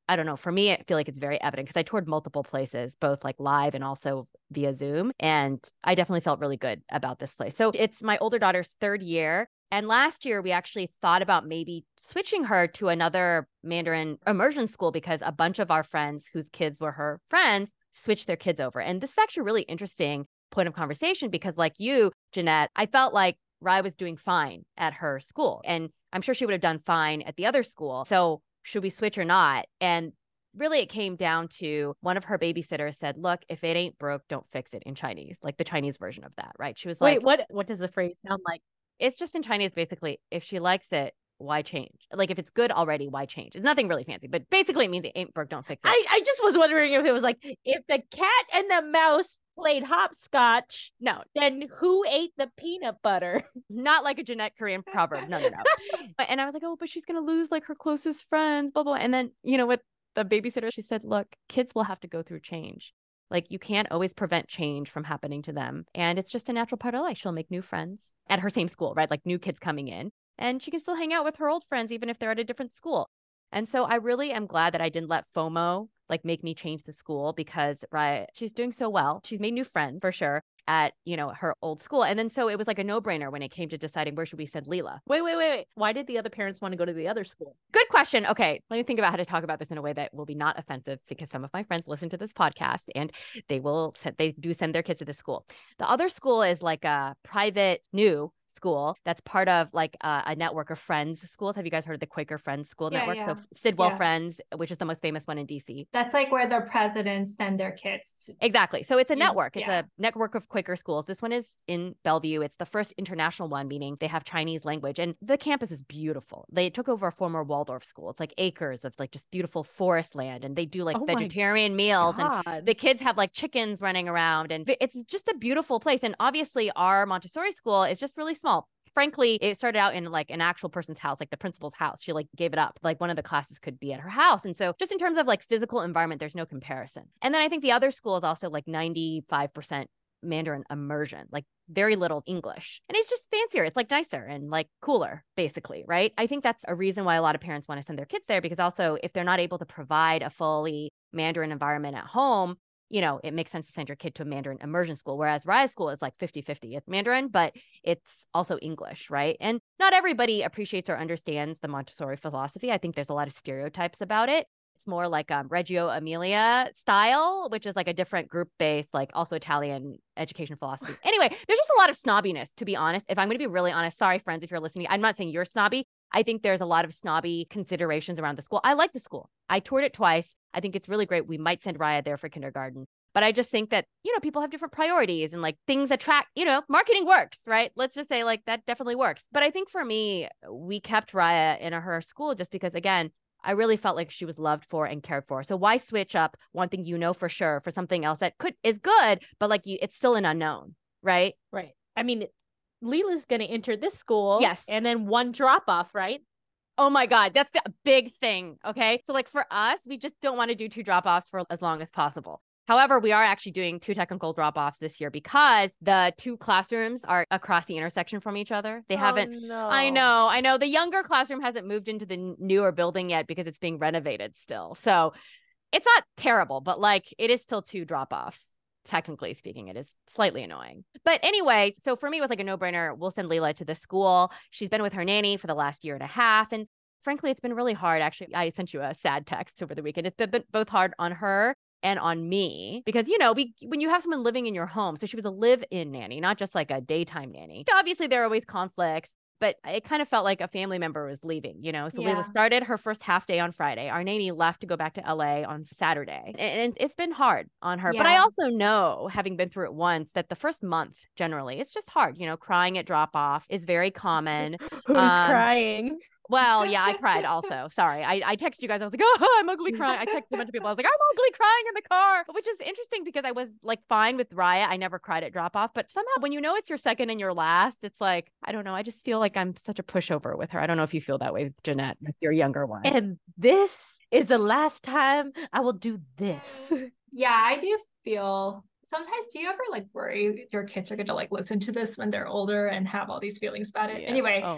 I don't know, for me, I feel like it's very evident because I toured multiple places, both like live and also via Zoom. And I definitely felt really good about this place. So it's my older daughter's third year. And last year, we actually thought about maybe switching her to another Mandarin immersion school because a bunch of our friends whose kids were her friends switched their kids over. And this is actually a really interesting point of conversation because like you, Jeanette, I felt like Raya was doing fine at her school. And I'm sure she would have done fine at the other school. So should we switch or not? And really it came down to one of her babysitters said, look, if it ain't broke, don't fix it in Chinese, like the Chinese version of that, right? She was Wait, like, what, what does the phrase sound like? It's just in Chinese, basically, if she likes it, why change? Like if it's good already, why change? It's nothing really fancy, but basically it means it ain't broke, don't fix it. I, I just was wondering if it was like, if the cat and the mouse played hopscotch, no, then who ate the peanut butter? It's not like a Jeanette Korean proverb. No, no, no. And I was like, oh, but she's going to lose like her closest friends, blah, blah. And then, you know, with the babysitter, she said, look, kids will have to go through change. Like you can't always prevent change from happening to them. And it's just a natural part of life. She'll make new friends at her same school, right? Like new kids coming in. And she can still hang out with her old friends, even if they're at a different school. And so I really am glad that I didn't let FOMO like make me change the school because right, she's doing so well. She's made new friends for sure at, you know, her old school. And then so it was like a no-brainer when it came to deciding where should we send Leela. Wait, wait, wait, wait. Why did the other parents want to go to the other school? Good question. Okay, let me think about how to talk about this in a way that will be not offensive because some of my friends listen to this podcast and they will send, they do send their kids to this school. The other school is like a private new school that's part of like a, a network of Friends schools. Have you guys heard of the Quaker Friends School Yeah, Network? yeah. So Sidwell Yeah. Friends, which is the most famous one in D C. That's like where the presidents send their kids to. Exactly. So it's a Yeah, network. It's yeah. a network of Quaker schools. This one is in Bellevue. It's the first international one, meaning they have Chinese language. And the campus is beautiful. They took over a former Waldorf school. It's like acres of like just beautiful forest land. And they do like Oh my vegetarian meals. And God. the kids have like chickens running around. And it's just a beautiful place. And obviously our Montessori school is just really small. Frankly, it started out in like an actual person's house, like the principal's house. She like gave it up. Like one of the classes could be at her house. And so just in terms of like physical environment, there's no comparison. And then I think the other school is also like ninety-five percent Mandarin immersion, like very little English. And it's just fancier. It's like nicer and like cooler, basically, right? I think that's a reason why a lot of parents want to send their kids there because also if they're not able to provide a fully Mandarin environment at home, you know, it makes sense to send your kid to a Mandarin immersion school, whereas Raya's school is like fifty-fifty. It's Mandarin, but it's also English, right? And not everybody appreciates or understands the Montessori philosophy. I think there's a lot of stereotypes about it. It's more like um, Reggio Emilia style, which is like a different group-based, like also Italian education philosophy. Anyway, there's just a lot of snobbiness, to be honest. If I'm going to be really honest, sorry, friends, if you're listening, I'm not saying you're snobby. I think there's a lot of snobby considerations around the school. I like the school. I toured it twice. I think it's really great. We might send Raya there for kindergarten. But I just think that, you know, people have different priorities and like things attract, you know, marketing works, right? Let's just say like that definitely works. But I think for me, we kept Raya in her school just because, again, I really felt like she was loved for and cared for. So why switch up one thing you know for sure for something else that could is good, but like you, it's still an unknown, right? Right. I mean, Leela's going to enter this school. Yes. And then one drop off, right? Oh my God, that's the big thing. Okay. So like for us, we just don't want to do two drop-offs for as long as possible. However, we are actually doing two technical drop-offs this year because the two classrooms are across the intersection from each other. They Oh, haven't. no. I know, I know. The younger classroom hasn't moved into the n- newer building yet because it's being renovated still. So it's not terrible, but like it is still two drop-offs. Technically speaking, it is slightly annoying. But anyway, so for me, it was like a no-brainer. We'll send Leela to the school. She's been with her nanny for the last year and a half. And frankly, it's been really hard. Actually, I sent you a sad text over the weekend. It's been both hard on her and on me because, you know, we, when you have someone living in your home, so she was a live-in nanny, not just like a daytime nanny. Obviously, there are always conflicts, but it kind of felt like a family member was leaving, you know? So Yeah. Leila started her first half day on Friday. Our nanny left to go back to L A on Saturday. And it's been hard on her. But I Yeah. also know, having been through it once, that the first month, generally, it's just hard. You know, crying at drop off is very common. Who's Um, crying? Well, yeah, I cried also. Sorry. I, I texted you guys. I was like, oh, I'm ugly crying. I texted a bunch of people. I was like, I'm ugly crying in the car, which is interesting because I was like fine with Raya. I never cried at drop off. But somehow when you know it's your second and your last, it's like, I don't know. I just feel like I'm such a pushover with her. I don't know if you feel that way with Jeanette, with your younger one. And this is the last time I will do this. Yeah, I do feel sometimes. Do you ever like worry your kids are going to like listen to this when they're older and have all these feelings about it? Yeah. Anyway, Oh.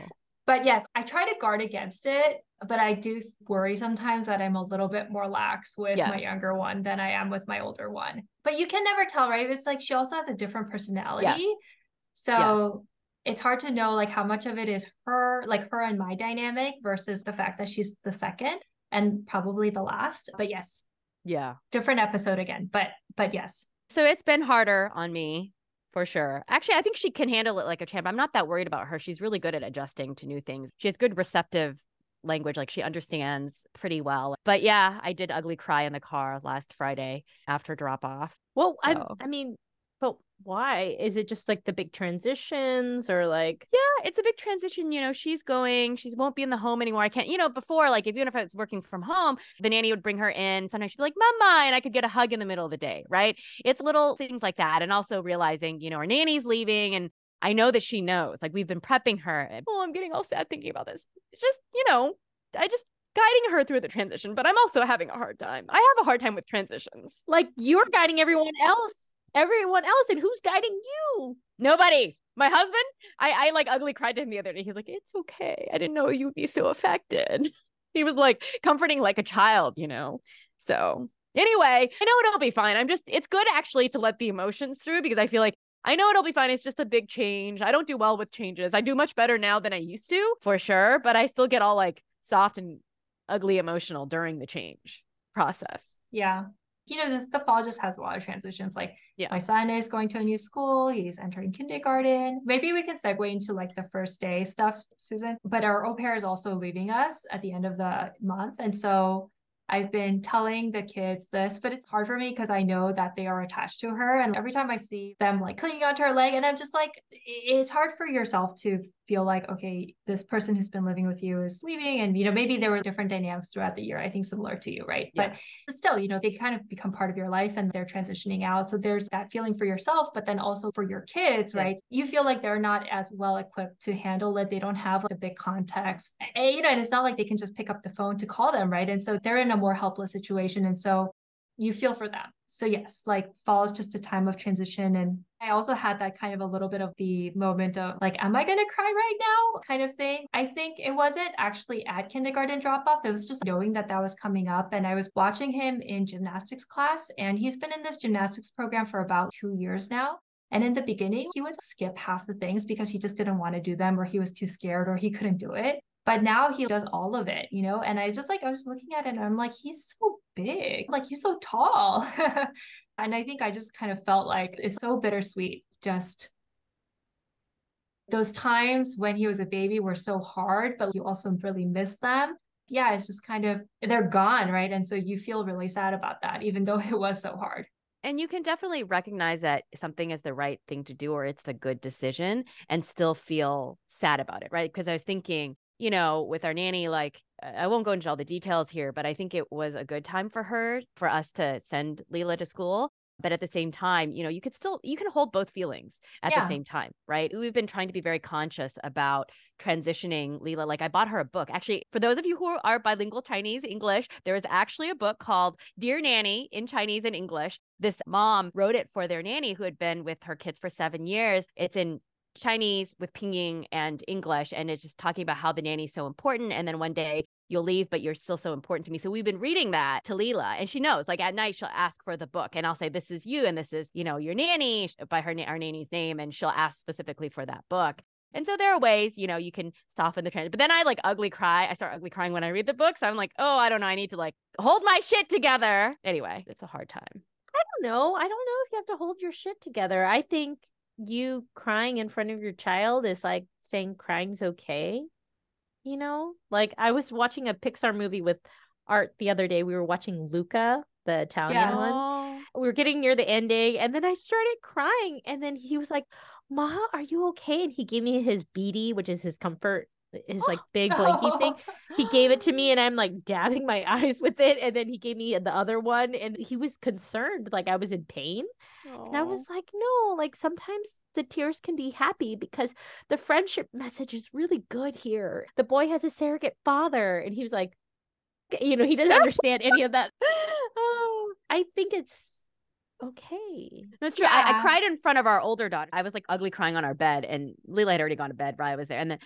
But yes, I try to guard against it, but I do worry sometimes that I'm a little bit more lax with Yeah. my younger one than I am with my older one. But you can never tell, right? It's like she also has a different personality. Yes. So it's hard to know like how much of it is her, like her and my dynamic versus the fact that she's the second and probably the last. But yes, Yeah. different episode again. But but yes. So it's been harder on me for sure. Actually, I think she can handle it like a champ. I'm not that worried about her. She's really good at adjusting to new things. She has good receptive language. Like she understands pretty well. But yeah, I did ugly cry in the car last Friday after drop off. Well, I So. I mean, but why? Is it just like the big transitions or like? Yeah, it's a big transition. You know, she's going, she won't be in the home anymore. I can't, you know, before, like, if even if I was working from home, the nanny would bring her in. Sometimes she'd be like, Mama, and I could get a hug in the middle of the day, right? It's little things like that. And also realizing, you know, our nanny's leaving and I know that she knows, like, we've been prepping her. And, oh, I'm getting all sad thinking about this. It's just, you know, I just guiding her through the transition, but I'm also having a hard time. I have a hard time with transitions. Like you're guiding everyone else. Everyone else, and who's guiding you? Nobody. My husband, I, I like ugly cried to him the other day. He was like, it's okay. I didn't know you'd be so affected. He was like comforting like a child, you know? So anyway, I know it'll be fine. I'm just, it's good actually to let the emotions through because I feel like I know it'll be fine. It's just a big change. I don't do well with changes. I do much better now than I used to, for sure. But I still get all like soft and ugly emotional during the change process. Yeah. You know, this the fall just has a lot of transitions. Like yeah. my son is going to a new school. He's entering kindergarten. Maybe we can segue into like the first day stuff, Susan. But our au pair is also leaving us at the end of the month. And so I've been telling the kids this, but it's hard for me because I know that they are attached to her. And every time I see them like clinging onto her leg, and I'm just like, it's hard for yourself to feel like, okay, this person who's been living with you is leaving. And, you know, maybe there were different dynamics throughout the year, I think similar to you, right? Yeah. But still, you know, they kind of become part of your life and they're transitioning out. So there's that feeling for yourself, but then also for your kids, yeah. right? You feel like they're not as well equipped to handle it. They don't have like a big context. And, you know, and it's not like they can just pick up the phone to call them, right? And so they're in a more helpless situation. And so you feel for them. So yes, like fall is just a time of transition. And I also had that kind of a little bit of the moment of like, am I going to cry right now kind of thing. I think it wasn't actually at kindergarten drop off. It was just knowing that that was coming up. And I was watching him in gymnastics class and he's been in this gymnastics program for about two years now. And in the beginning, he would skip half the things because he just didn't want to do them or he was too scared or he couldn't do it. But now he does all of it, you know? And I just like, I was looking at it and I'm like, he's so big, like he's so tall. And I think I just kind of felt like it's so bittersweet. Just those times when he was a baby were so hard, but you also really miss them. Yeah, it's just kind of, they're gone, right? And so you feel really sad about that, even though it was so hard. And you can definitely recognize that something is the right thing to do or it's a good decision and still feel sad about it, right? Because I was thinking, you know, with our nanny, like, I won't go into all the details here, but I think it was a good time for her, for us to send Leela to school. But at the same time, you know, you could still, you can hold both feelings at Yeah. the same time, right? We've been trying to be very conscious about transitioning Leela. Like I bought her a book. Actually, for those of you who are bilingual Chinese, English, there is actually a book called Dear Nanny in Chinese and English. This mom wrote it for their nanny who had been with her kids for seven years. It's in Chinese with Pinyin and English. And it's just talking about how the nanny is so important. And then one day you'll leave, but you're still so important to me. So we've been reading that to Leela and she knows, like at night, she'll ask for the book and I'll say, this is you. And this is, you know, your nanny by her, our nanny's name. And she'll ask specifically for that book. And so there are ways, you know, you can soften the trend, but then I like ugly cry. I start ugly crying when I read the book. So I'm like, oh, I don't know. I need to like hold my shit together. Anyway, it's a hard time. I don't know. I don't know if you have to hold your shit together. I think you crying in front of your child is like saying crying's okay. You know, like I was watching a Pixar movie with Art the other day. We were watching Luca, the Italian Yeah. one. We were getting near the ending and then I started crying. And then he was like, Ma, are you okay? And he gave me his beanie, which is his comfort, his like big blankie thing. He gave it to me and I'm like dabbing my eyes with it. And then he gave me the other one and he was concerned, like I was in pain. And I was like, no, like sometimes the tears can be happy because the friendship message is really good here. The boy has a surrogate father. And he was like, you know, he doesn't understand any of that. Oh, I think it's okay. No, it's true. Yeah. I, I cried in front of our older daughter. I was like ugly crying on our bed and Leela had already gone to bed while I was there. And then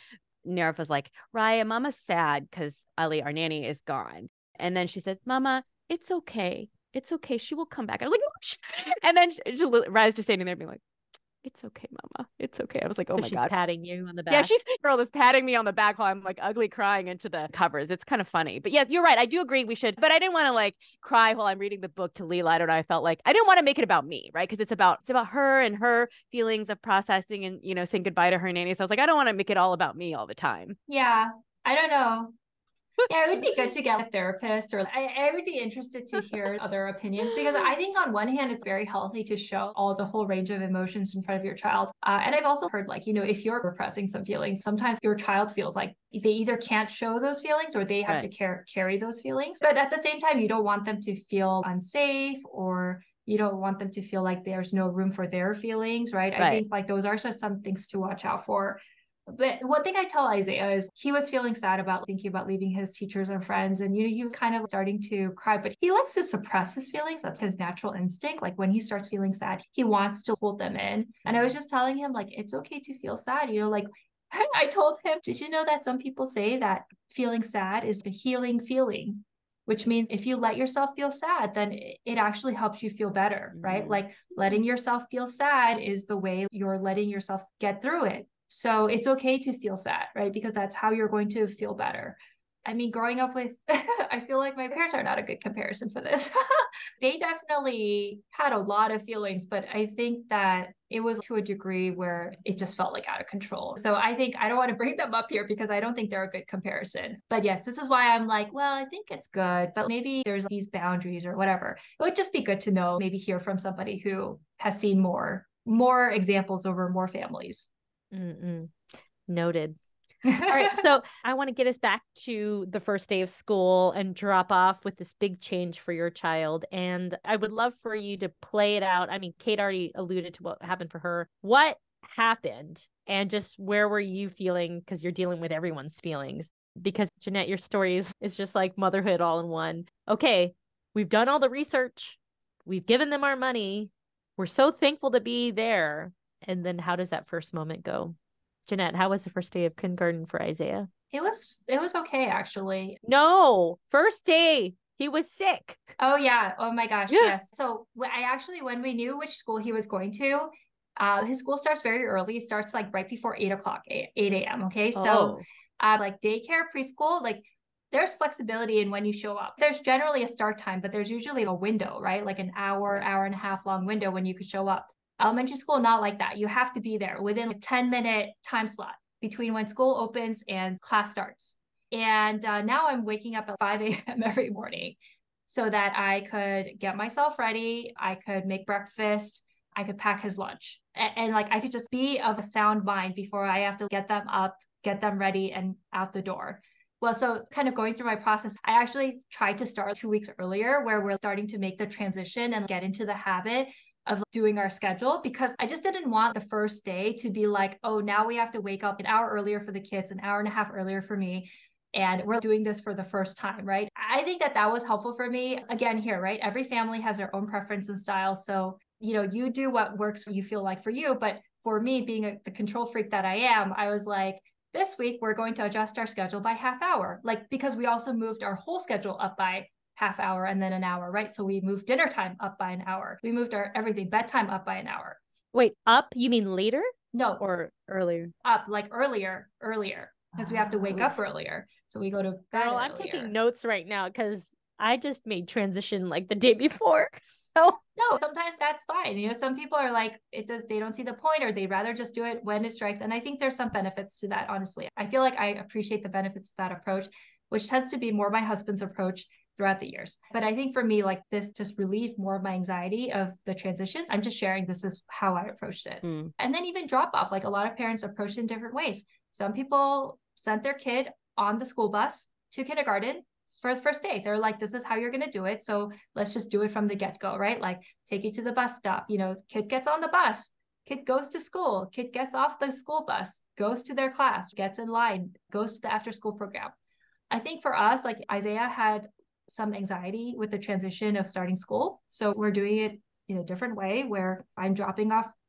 Nerf was like, Raya, Mama's sad because Ali, our nanny, is gone. And then she says, Mama, it's okay. It's okay. She will come back. I was like, and then just, Raya's just standing there being like, it's okay, Mama. It's okay. I was like, oh so my she's God. patting you on the back. Yeah, she's girl is patting me on the back while I'm like ugly crying into the covers. It's kind of funny. But yeah, you're right. I do agree we should, but I didn't want to like cry while I'm reading the book to Leela. I don't know. I felt like I didn't want to make it about me, right? Because it's about it's about her and her feelings of processing and, you know, saying goodbye to her nanny. So I was like, I don't want to make it all about me all the time. Yeah. I don't know. Yeah, it would be good to get a therapist, or I, I would be interested to hear other opinions, because I think on one hand, it's very healthy to show all the whole range of emotions in front of your child. Uh, and I've also heard, like, you know, if you're repressing some feelings, sometimes your child feels like they either can't show those feelings or they have Right. to car- carry those feelings. But at the same time, you don't want them to feel unsafe, or you don't want them to feel like there's no room for their feelings, right? Right. I think like those are just some things to watch out for. But one thing I tell Isaiah is he was feeling sad about thinking about leaving his teachers and friends. And, you know, he was kind of starting to cry, but he likes to suppress his feelings. That's his natural instinct. Like when he starts feeling sad, he wants to hold them in. And I was just telling him, like, it's okay to feel sad. You know, like I told him, did you know that some people say that feeling sad is the healing feeling? Which means if you let yourself feel sad, then it actually helps you feel better, right? Mhm. Like letting yourself feel sad is the way you're letting yourself get through it. So it's okay to feel sad, right? Because that's how you're going to feel better. I mean, growing up with, I feel like my parents are not a good comparison for this. They definitely had a lot of feelings, but I think that it was to a degree where it just felt like out of control. So I think I don't want to bring them up here because I don't think they're a good comparison. But yes, this is why I'm like, well, I think it's good, but maybe there's these boundaries or whatever. It would just be good to know, maybe hear from somebody who has seen more, more examples over more families. Mm-mm. Noted. All right. So I want to get us back to the first day of school and drop off with this big change for your child. And I would love for you to play it out. I mean, Kate already alluded to what happened for her. What happened? And just where were you feeling? Because you're dealing with everyone's feelings. Because Jeanette, your story is, is just like motherhood all in one. Okay, we've done all the research. We've given them our money. We're so thankful to be there. And then how does that first moment go? Jeanette, how was the first day of kindergarten for Isaiah? It was it was okay, actually. No, first day, he was sick. Oh yeah. Oh my gosh. Yeah. Yes. So I actually, when we knew which school he was going to, uh, his school starts very early. It starts like right before eight o'clock, eight a.m. Okay. So Oh. uh, like daycare, preschool, like there's flexibility in when you show up. There's generally a start time, but there's usually a window, right? Like an hour, hour and a half long window when you could show up. Elementary school, not like that. You have to be there within a ten minute time slot between when school opens and class starts. And uh, now I'm waking up at five a.m. every morning so that I could get myself ready. I could make breakfast. I could pack his lunch. And, and like I could just be of a sound mind before I have to get them up, get them ready and out the door. Well, so kind of going through my process, I actually tried to start two weeks earlier where we're starting to make the transition and get into the habit of doing our schedule, because I just didn't want the first day to be like, oh, now we have to wake up an hour earlier for the kids, an hour and a half earlier for me. And we're doing this for the first time, right? I think that that was helpful for me. Again, here, right? Every family has their own preference and style. So, you know, you do what works for you feel like for you. But for me, being a, the control freak that I am, I was like, this week, we're going to adjust our schedule by half hour, like, because we also moved our whole schedule up by half hour and then an hour, right? So we moved dinner time up by an hour. We moved our everything, bedtime up by an hour. Wait, up? You mean later? No, Or earlier? up, like earlier, earlier, because we have to wake Ah, up earlier. So we go to bed Girl, I'm earlier. taking notes right now because I just made transition like the day before. So No, sometimes that's fine. You know, some people are like, it does, they don't see the point, or they rather just do it when it strikes. And I think there's some benefits to that, honestly. I feel like I appreciate the benefits of that approach, which tends to be more my husband's approach throughout the years. But I think for me, like this just relieved more of my anxiety of the transitions. I'm just sharing this is how I approached it. Mm. And then even drop off, like a lot of parents approach it in different ways. Some people sent their kid on the school bus to kindergarten for the first day. They're like, this is how you're going to do it. So let's just do it from the get-go, right? Like take you to the bus stop, you know, kid gets on the bus, kid goes to school, kid gets off the school bus, goes to their class, gets in line, goes to the after school program. I think for us, like Isaiah had some anxiety with the transition of starting school. So we're doing it in a different way where I'm dropping off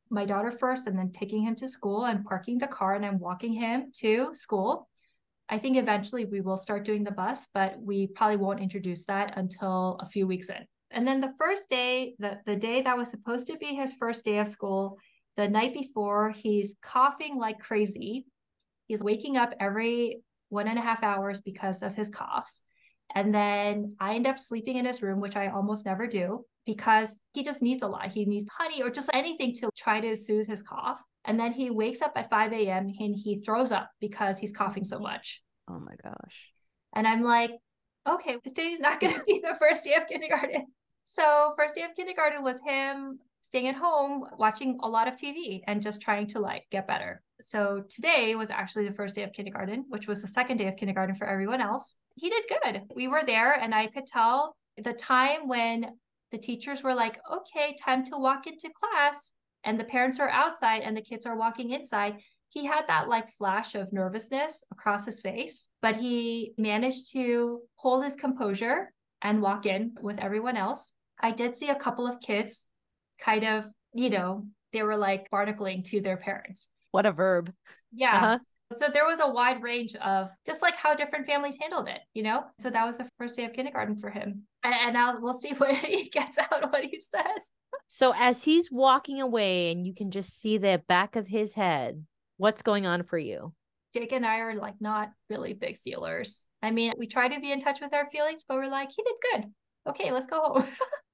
my daughter first and then taking him to school and parking the car and I'm walking him to school. I think eventually we will start doing the bus, but we probably won't introduce that until a few weeks in. And then the first day, the, the day that was supposed to be his first day of school, the night before, he's coughing like crazy. He's waking up every one and a half hours because of his coughs. And then I end up sleeping in his room, which I almost never do, because he just needs a lot. He needs honey or just anything to try to soothe his cough. And then he wakes up at five a.m. and he throws up because he's coughing so much. Oh my gosh. And I'm like, okay, today's not going to be the first day of kindergarten. So first day of kindergarten was him staying at home, watching a lot of T V and just trying to like get better. So today was actually the first day of kindergarten, which was the second day of kindergarten for everyone else. He did good. We were there and I could tell the time when the teachers were like, okay, time to walk into class, and the parents are outside and the kids are walking inside. He had that like flash of nervousness across his face, but he managed to hold his composure and walk in with everyone else. I did see a couple of kids kind of, you know, they were like barnacling to their parents. What a verb. Yeah. Uh-huh. So there was a wide range of just like how different families handled it, you know? So that was the first day of kindergarten for him. And, and now we'll see what he gets out, what he says. So as he's walking away and you can just see the back of his head, what's going on for you? Jake and I are like not really big feelers. I mean, we try to be in touch with our feelings, but we're like, he did good. Okay, let's go home.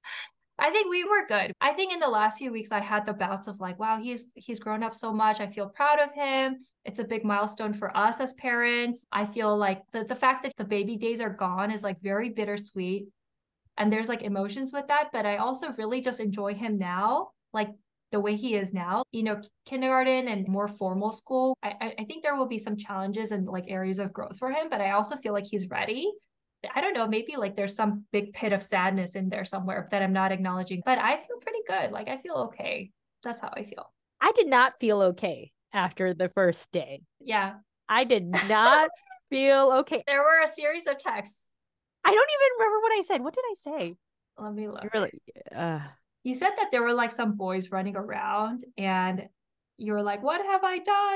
I think we were good. I think in the last few weeks, I had the bouts of like, wow, he's he's grown up so much. I feel proud of him. It's a big milestone for us as parents. I feel like the, the fact that the baby days are gone is like very bittersweet. And there's like emotions with that. But I also really just enjoy him now, like the way he is now. You know, kindergarten and more formal school, I, I think there will be some challenges and like areas of growth for him. But I also feel like he's ready. I don't know, maybe like there's some big pit of sadness in there somewhere that I'm not acknowledging, but I feel pretty good. Like I feel okay. That's how I feel. I did not feel okay after the first day. Yeah. I did not feel okay. There were a series of texts. I don't even remember what I said. What did I say? Let me look. You really, uh, You said that there were like some boys running around and you were like, what have I done?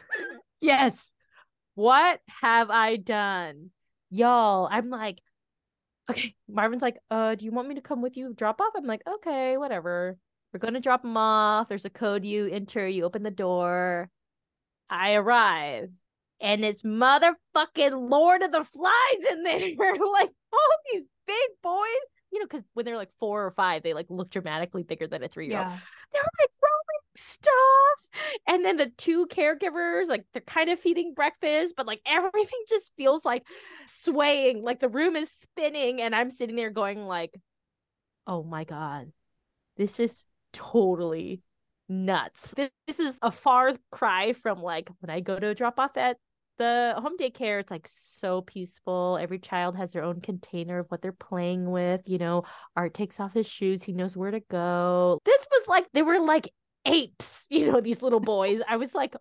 Yes. What have I done? Y'all, I'm like, okay, Marvin's like, uh, do you want me to come with you drop off? I'm like, okay, whatever. We're going to drop him off. There's a code you enter. You open the door. I arrive. And it's motherfucking Lord of the Flies in there. Like, all these big boys. You know, because when they're like four or five, they like look dramatically bigger than a three-year-old. Yeah. They're like throwing stuff. And then the two caregivers, like they're kind of feeding breakfast, but like everything just feels like swaying. Like the room is spinning. And I'm sitting there going like, oh my God, this is totally nuts. This, this is a far cry from like when I go to drop off at the home daycare. It's like so peaceful. Every child has their own container of what they're playing with. You know, Art takes off his shoes. He knows where to go. This was like, they were like apes, you know, these little boys. I was like,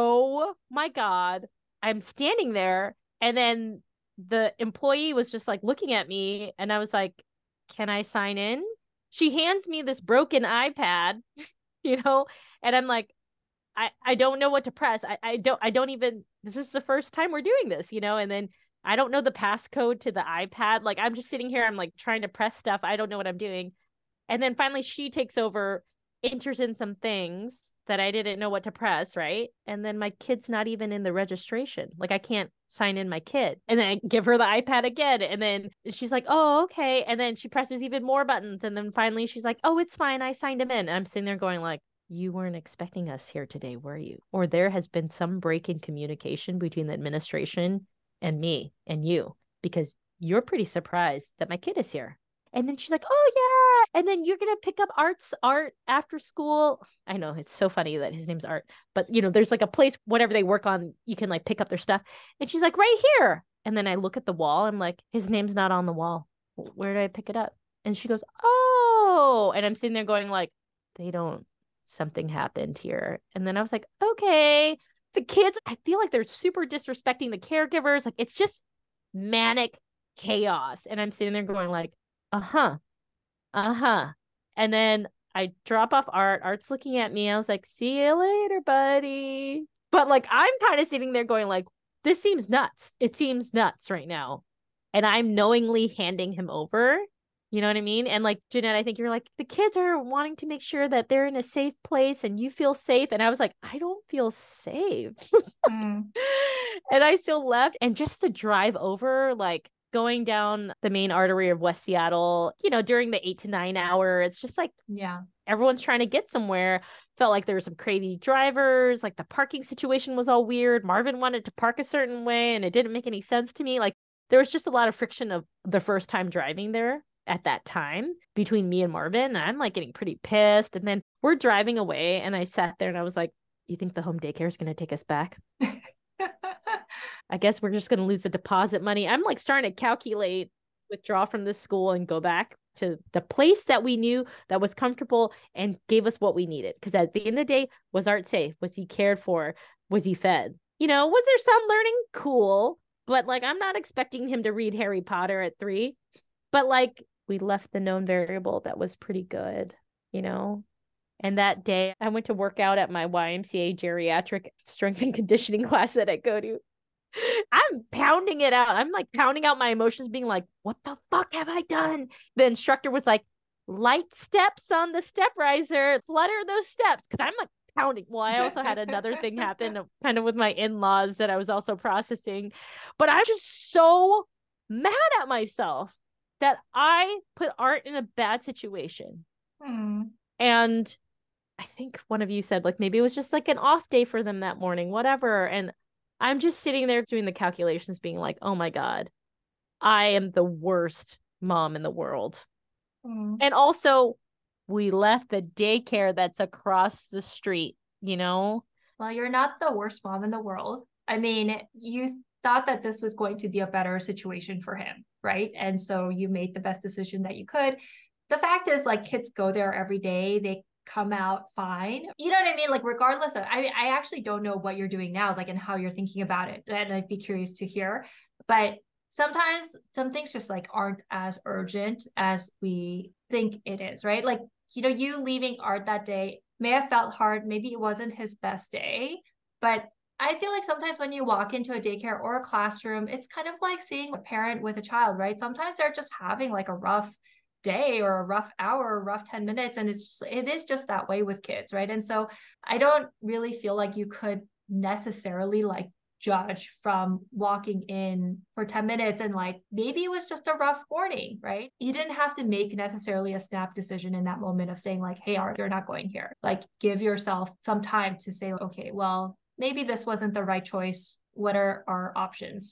oh my God. I'm standing there. And then the employee was just like looking at me. And I was like, can I sign in? She hands me this broken iPad, you know, and I'm like, I, I don't know what to press. I, I don't I don't even, this is the first time we're doing this, you know, and then I don't know the passcode to the iPad. Like I'm just sitting here, I'm like trying to press stuff. I don't know what I'm doing. And then finally she takes over, enters in some things that I didn't know what to press, right? And then my kid's not even in the registration. Like I can't sign in my kid. And then I give her the iPad again. And then she's like, oh, okay. And then she presses even more buttons. And then finally she's like, oh, it's fine. I signed him in. And I'm sitting there going like, you weren't expecting us here today, were you? Or there has been some break in communication between the administration and me and you, because you're pretty surprised that my kid is here. And then she's like, oh, yeah. And then you're going to pick up Art's art after school. I know it's so funny that his name's Art, but you know, there's like a place, whatever they work on, you can like pick up their stuff. And she's like, right here. And then I look at the wall. I'm like, his name's not on the wall. Where did I pick it up? And she goes, oh. And I'm sitting there going like, they don't. Something happened here. And then I was like, okay, the kids, I feel like they're super disrespecting the caregivers. Like it's just manic chaos. And I'm sitting there going like, uh-huh, uh-huh. And then I drop off Art. Art's looking at me. I was like, see you later, buddy. But like, I'm kind of sitting there going like, this seems nuts. It seems nuts right now. And I'm knowingly handing him over. You know what I mean? And like, Jeanette, I think you're like, the kids are wanting to make sure that they're in a safe place and you feel safe. And I was like, I don't feel safe. Mm. And I still left. And just the drive over, like going down the main artery of West Seattle, you know, during the eight to nine hour, it's just like, yeah, everyone's trying to get somewhere. Felt like there were some crazy drivers. Like the parking situation was all weird. Marvin wanted to park a certain way and it didn't make any sense to me. Like there was just a lot of friction of the first time driving there at that time between me and Marvin. And I'm like getting pretty pissed. And then we're driving away and I sat there and I was like, you think the home daycare is going to take us back? I guess we're just going to lose the deposit money. I'm like starting to calculate, withdraw from this school and go back to the place that we knew that was comfortable and gave us what we needed. Because at the end of the day, was Art safe? Was he cared for? Was he fed? You know, was there some learning? Cool. But like, I'm not expecting him to read Harry Potter at three. But like, we left the known variable that was pretty good, you know? And that day I went to work out at my Y M C A geriatric strength and conditioning class that I go to. I'm pounding it out. I'm like pounding out my emotions, being like, what the fuck have I done? The instructor was like, light steps on the step riser, flutter those steps. Cause I'm like pounding. Well, I also had another thing happen kind of with my in-laws that I was also processing, but I'm just so mad at myself that I put Art in a bad situation. Hmm. And I think one of you said like, maybe it was just like an off day for them that morning, whatever. And I'm just sitting there doing the calculations being like, oh my God, I am the worst mom in the world. Mm. And also we left the daycare that's across the street, you know? Well, you're not the worst mom in the world. I mean, you thought that this was going to be a better situation for him, right? And so you made the best decision that you could. The fact is, like, kids go there every day. They come out fine. You know what I mean? Like, regardless of, I mean, I actually don't know what you're doing now, like, and how you're thinking about it. And I'd be curious to hear. But sometimes some things just like aren't as urgent as we think it is, right? Like, you know, you leaving Art that day may have felt hard. Maybe it wasn't his best day, but I feel like sometimes when you walk into a daycare or a classroom, it's kind of like seeing a parent with a child, right? Sometimes they're just having like a rough day or a rough hour or rough ten minutes. And it's just, it is just that way with kids, right? And so I don't really feel like you could necessarily like judge from walking in for ten minutes and like, maybe it was just a rough morning, right? You didn't have to make necessarily a snap decision in that moment of saying like, hey, Art, you're not going here. Like, give yourself some time to say, okay, well, maybe this wasn't the right choice. What are our options?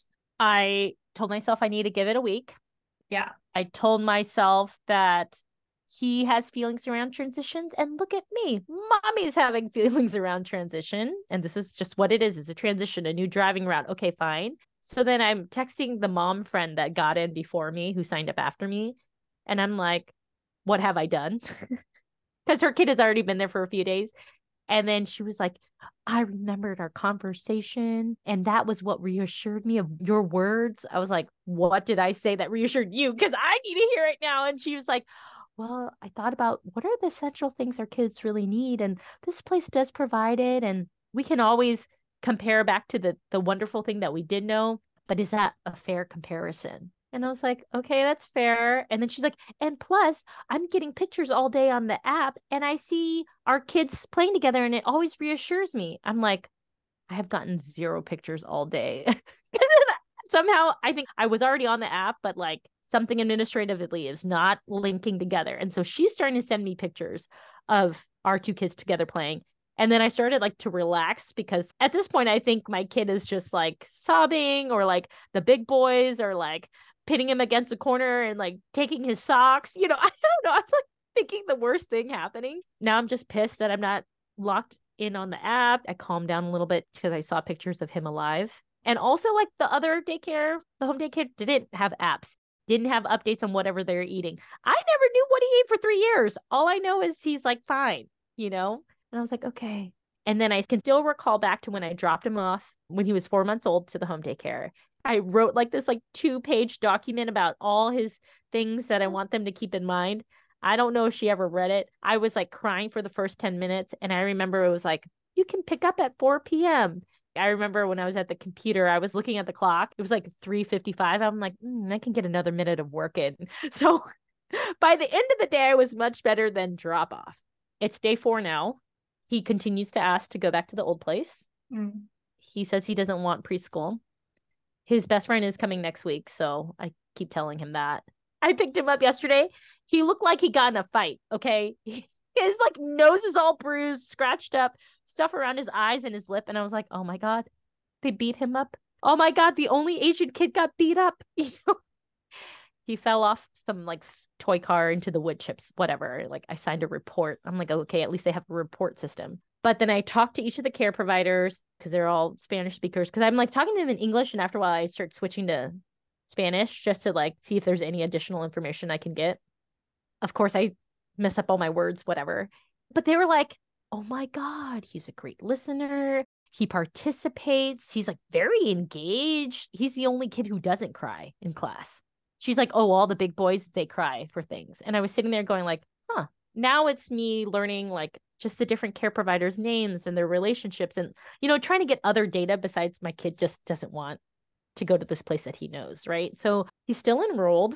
I told myself I need to give it a week. Yeah. I told myself that he has feelings around transitions, and look at me, mommy's having feelings around transition. And this is just what it is. It's a transition, a new driving route. Okay, fine. So then I'm texting the mom friend that got in before me, who signed up after me. And I'm like, what have I done? Because her kid has already been there for a few days. And then she was like, I remembered our conversation, and that was what reassured me of your words. I was like, what did I say that reassured you? Because I need to hear it now. And she was like, well, I thought about what are the essential things our kids really need. And this place does provide it. And we can always compare back to the, the wonderful thing that we did know. But is that a fair comparison? And I was like, okay, that's fair. And then she's like, and plus, I'm getting pictures all day on the app and I see our kids playing together and it always reassures me. I'm like, I have gotten zero pictures all day. Somehow I think I was already on the app, but like something administratively is not linking together. And so she's starting to send me pictures of our two kids together playing. And then I started like to relax because at this point, I think my kid is just like sobbing, or like the big boys are like pitting him against a corner and like taking his socks. You know, I don't know. I'm like thinking the worst thing happening. Now I'm just pissed that I'm not locked in on the app. I calmed down a little bit because I saw pictures of him alive. And also like the other daycare, the home daycare didn't have apps, didn't have updates on whatever they're eating. I never knew what he ate for three years. All I know is he's like fine, you know? And I was like, okay. And then I can still recall back to when I dropped him off when he was four months old to the home daycare. I wrote like this like two page document about all his things that I want them to keep in mind. I don't know if she ever read it. I was like crying for the first ten minutes. And I remember it was like, you can pick up at four p.m. I remember when I was at the computer, I was looking at the clock. It was like three fifty-five. I'm like, mm, I can get another minute of work in. So by the end of the day, I was much better than drop off. It's day four now. He continues to ask to go back to the old place. Mm. He says he doesn't want preschool. His best friend is coming next week, so I keep telling him that. I picked him up yesterday. He looked like he got in a fight, okay? His like nose is all bruised, scratched up, stuff around his eyes and his lip. And I was like, oh my God, they beat him up. Oh my God, the only Asian kid got beat up. You know, he fell off some like toy car into the wood chips, whatever. Like I signed a report. I'm like, okay, at least they have a report system. But then I talked to each of the care providers because they're all Spanish speakers. Because I'm like talking to them in English. And after a while, I start switching to Spanish just to like see if there's any additional information I can get. Of course, I mess up all my words, whatever. But they were like, oh my God, he's a great listener. He participates. He's like very engaged. He's the only kid who doesn't cry in class. She's like, oh, all the big boys, they cry for things. And I was sitting there going like, huh, now it's me learning like just the different care providers' names and their relationships and, you know, trying to get other data besides my kid just doesn't want to go to this place that he knows, right? So he's still enrolled.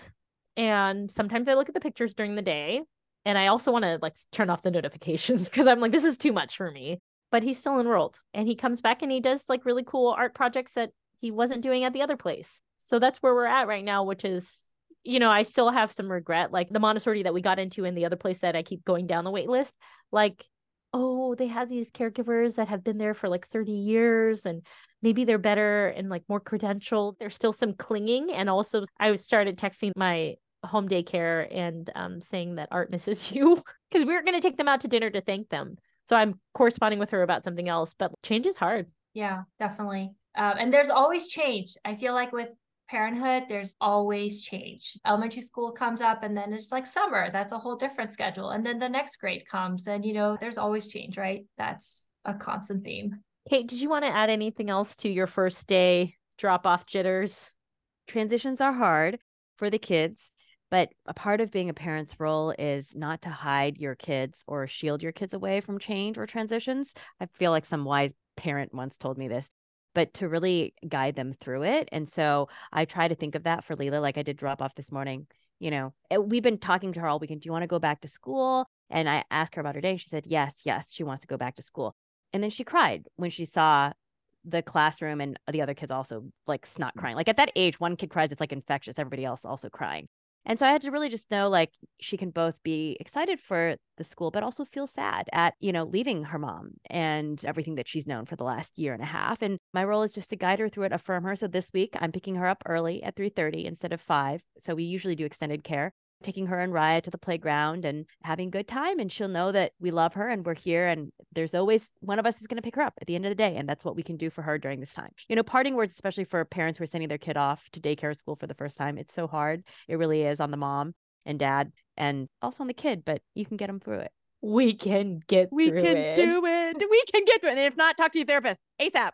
And sometimes I look at the pictures during the day. And I also want to like turn off the notifications because I'm like, this is too much for me. But he's still enrolled and he comes back and he does like really cool art projects that he wasn't doing at the other place. So that's where we're at right now, which is, you know, I still have some regret. Like the Montessori that we got into in the other place that I keep going down the wait list, like, oh, they have these caregivers that have been there for like thirty years and maybe they're better and like more credentialed. There's still some clinging. And also I started texting my home daycare and um, saying that Art misses you because we were going to take them out to dinner to thank them. So I'm corresponding with her about something else, but change is hard. Yeah, definitely. Um, and there's always change. I feel like with parenthood, there's always change. Elementary school comes up and then it's like summer. That's a whole different schedule. And then the next grade comes and, you know, there's always change, right? That's a constant theme. Kate, did you want to add anything else to your first day drop-off jitters? Transitions are hard for the kids. But a part of being a parent's role is not to hide your kids or shield your kids away from change or transitions. I feel like some wise parent once told me this, but to really guide them through it. And so I try to think of that for Leela, like I did drop off this morning. You know, we've been talking to her all weekend. Do you want to go back to school? And I asked her about her day. She said, yes, yes, she wants to go back to school. And then she cried when she saw the classroom and the other kids also like snot crying. Like at that age, one kid cries, it's like infectious. Everybody else also crying. And so I had to really just know, like, she can both be excited for the school, but also feel sad at, you know, leaving her mom and everything that she's known for the last year and a half. And my role is just to guide her through it, affirm her. So this week I'm picking her up early at three thirty instead of five. So we usually do extended care, taking her and Raya to the playground and having a good time. And she'll know that we love her and we're here. And there's always one of us is going to pick her up at the end of the day. And that's what we can do for her during this time. You know, parting words, especially for parents who are sending their kid off to daycare school for the first time. It's so hard. It really is on the mom and dad and also on the kid, but you can get them through it. We can get we through can it. do it. We can get through it. And if not, talk to your therapist ASAP.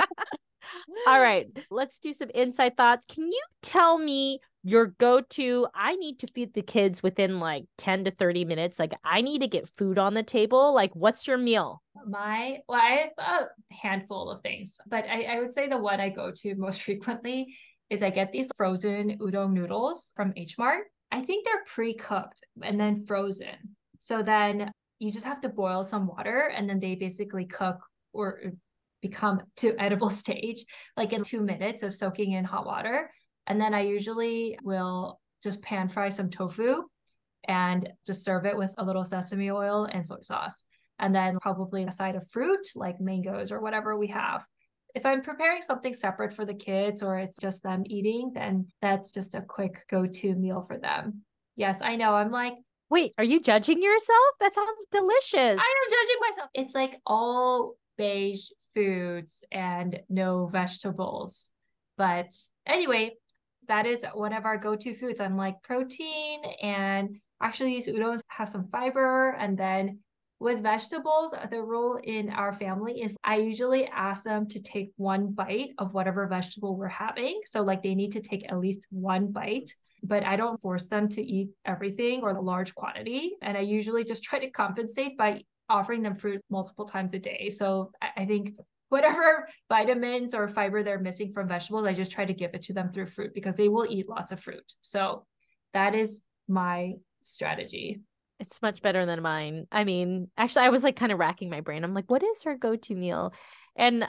All right, let's do some inside thoughts. Can you tell me your go-to? I need to feed the kids within like ten to thirty minutes. Like I need to get food on the table. Like what's your meal? My, well, I have a handful of things, but I, I would say the one I go to most frequently is I get these frozen udon noodles from H Mart. I think they're pre-cooked and then frozen. So then you just have to boil some water and then they basically cook or become to edible stage, like in two minutes of soaking in hot water. And then I usually will just pan fry some tofu and just serve it with a little sesame oil and soy sauce. And then probably a side of fruit like mangoes or whatever we have. If I'm preparing something separate for the kids or it's just them eating, then that's just a quick go-to meal for them. Yes, I know. I'm like, wait, are you judging yourself? That sounds delicious. I am judging myself. It's like all beige foods and no vegetables. But anyway, that is one of our go-to foods. I'm like protein, and actually these udons have some fiber. And then with vegetables, the rule in our family is I usually ask them to take one bite of whatever vegetable we're having. So like they need to take at least one bite. but I don't force them to eat everything or a large quantity. And I usually just try to compensate by offering them fruit multiple times a day. So I think whatever vitamins or fiber they're missing from vegetables, I just try to give it to them through fruit because they will eat lots of fruit. So that is my strategy. It's much better than mine. I mean, actually, I was like kind of racking my brain. I'm like, what is her go-to meal? And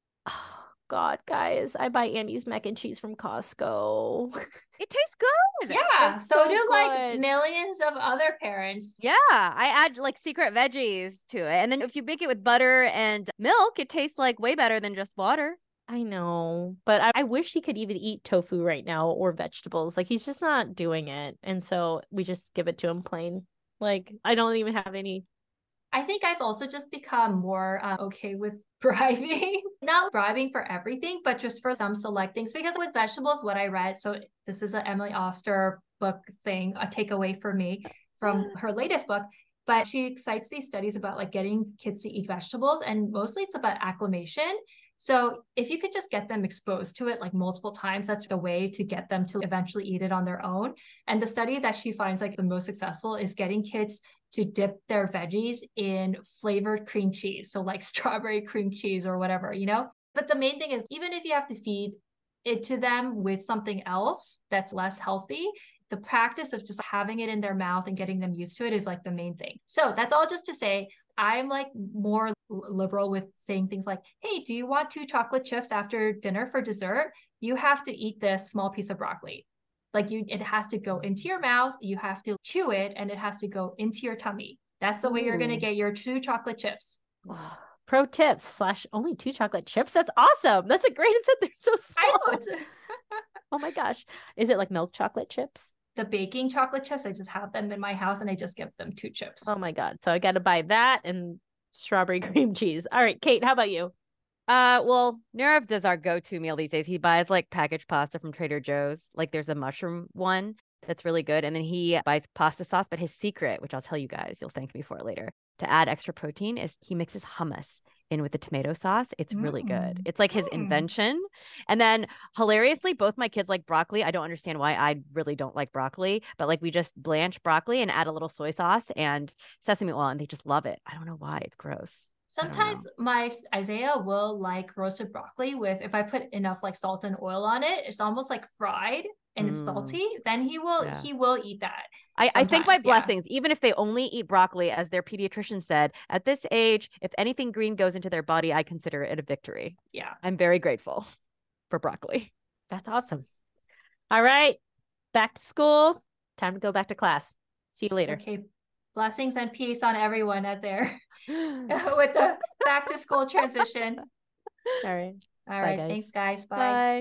oh God, guys, I buy Annie's mac and cheese from Costco. It tastes good. Yeah, It's so, so do like good. millions of other parents. Yeah, I add like secret veggies to it. And then if you bake it with butter and milk, it tastes like way better than just water. I know, but I, I wish he could even eat tofu right now or vegetables. Like he's just not doing it. And so we just give it to him plain. Like I don't even have any. I think I've also just become more uh, okay with bribing, not bribing for everything, but just for some select things. Because with vegetables, what I read, so this is an Emily Oster book thing, a takeaway for me from her latest book, but she cites these studies about like getting kids to eat vegetables, and mostly it's about acclimation. So if you could just get them exposed to it like multiple times, that's the way to get them to eventually eat it on their own. And the study that she finds like the most successful is getting kids to dip their veggies in flavored cream cheese. So like strawberry cream cheese or whatever, you know? But the main thing is, even if you have to feed it to them with something else that's less healthy, the practice of just having it in their mouth and getting them used to it is like the main thing. So that's all just to say, I'm like more liberal with saying things like, hey, do you want two chocolate chips after dinner for dessert? You have to eat this small piece of broccoli. Like you, it has to go into your mouth. You have to chew it and it has to go into your tummy. That's the way you're going to get your two chocolate chips. Pro tips slash only two chocolate chips. That's awesome. That's a great incentive. They're so small. I know, it's oh my gosh. Is it like milk chocolate chips? The baking chocolate chips, I just have them in my house and I just give them two chips. Oh my God. So I got to buy that and strawberry cream cheese. All right, Kate, how about you? Uh, well, Nirav does our go-to meal these days. He buys like packaged pasta from Trader Joe's. Like there's a mushroom one that's really good. And then he buys pasta sauce, but his secret, which I'll tell you guys, you'll thank me for it later, to add extra protein is he mixes hummus in with the tomato sauce. It's really Mm. good. It's like his Mm. invention. And then hilariously, both my kids like broccoli. I don't understand why I really don't like broccoli, but like we just blanch broccoli and add a little soy sauce and sesame oil and they just love it. I don't know why. It's gross. Sometimes my Isaiah will like roasted broccoli with, if I put enough like salt and oil on it, it's almost like fried and it's Mm. salty. Then he will, Yeah. he will eat that. I, I think my Sometimes, yeah. blessings, even if they only eat broccoli, as their pediatrician said, at this age, if anything green goes into their body, I consider it a victory. Yeah. I'm very grateful for broccoli. That's awesome. All right. Back to school. Time to go back to class. See you later. Okay. Blessings and peace on everyone as they're with the back to school transition. All right. All Bye, right. guys. Thanks, guys. Bye. Bye.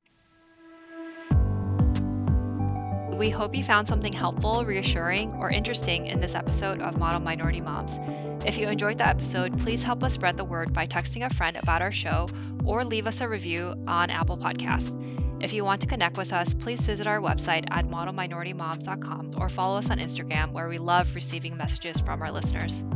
We hope you found something helpful, reassuring, or interesting in this episode of Model Minority Moms. If you enjoyed the episode, please help us spread the word by texting a friend about our show or leave us a review on Apple Podcasts. If you want to connect with us, please visit our website at model minority moms dot com or follow us on Instagram, where we love receiving messages from our listeners.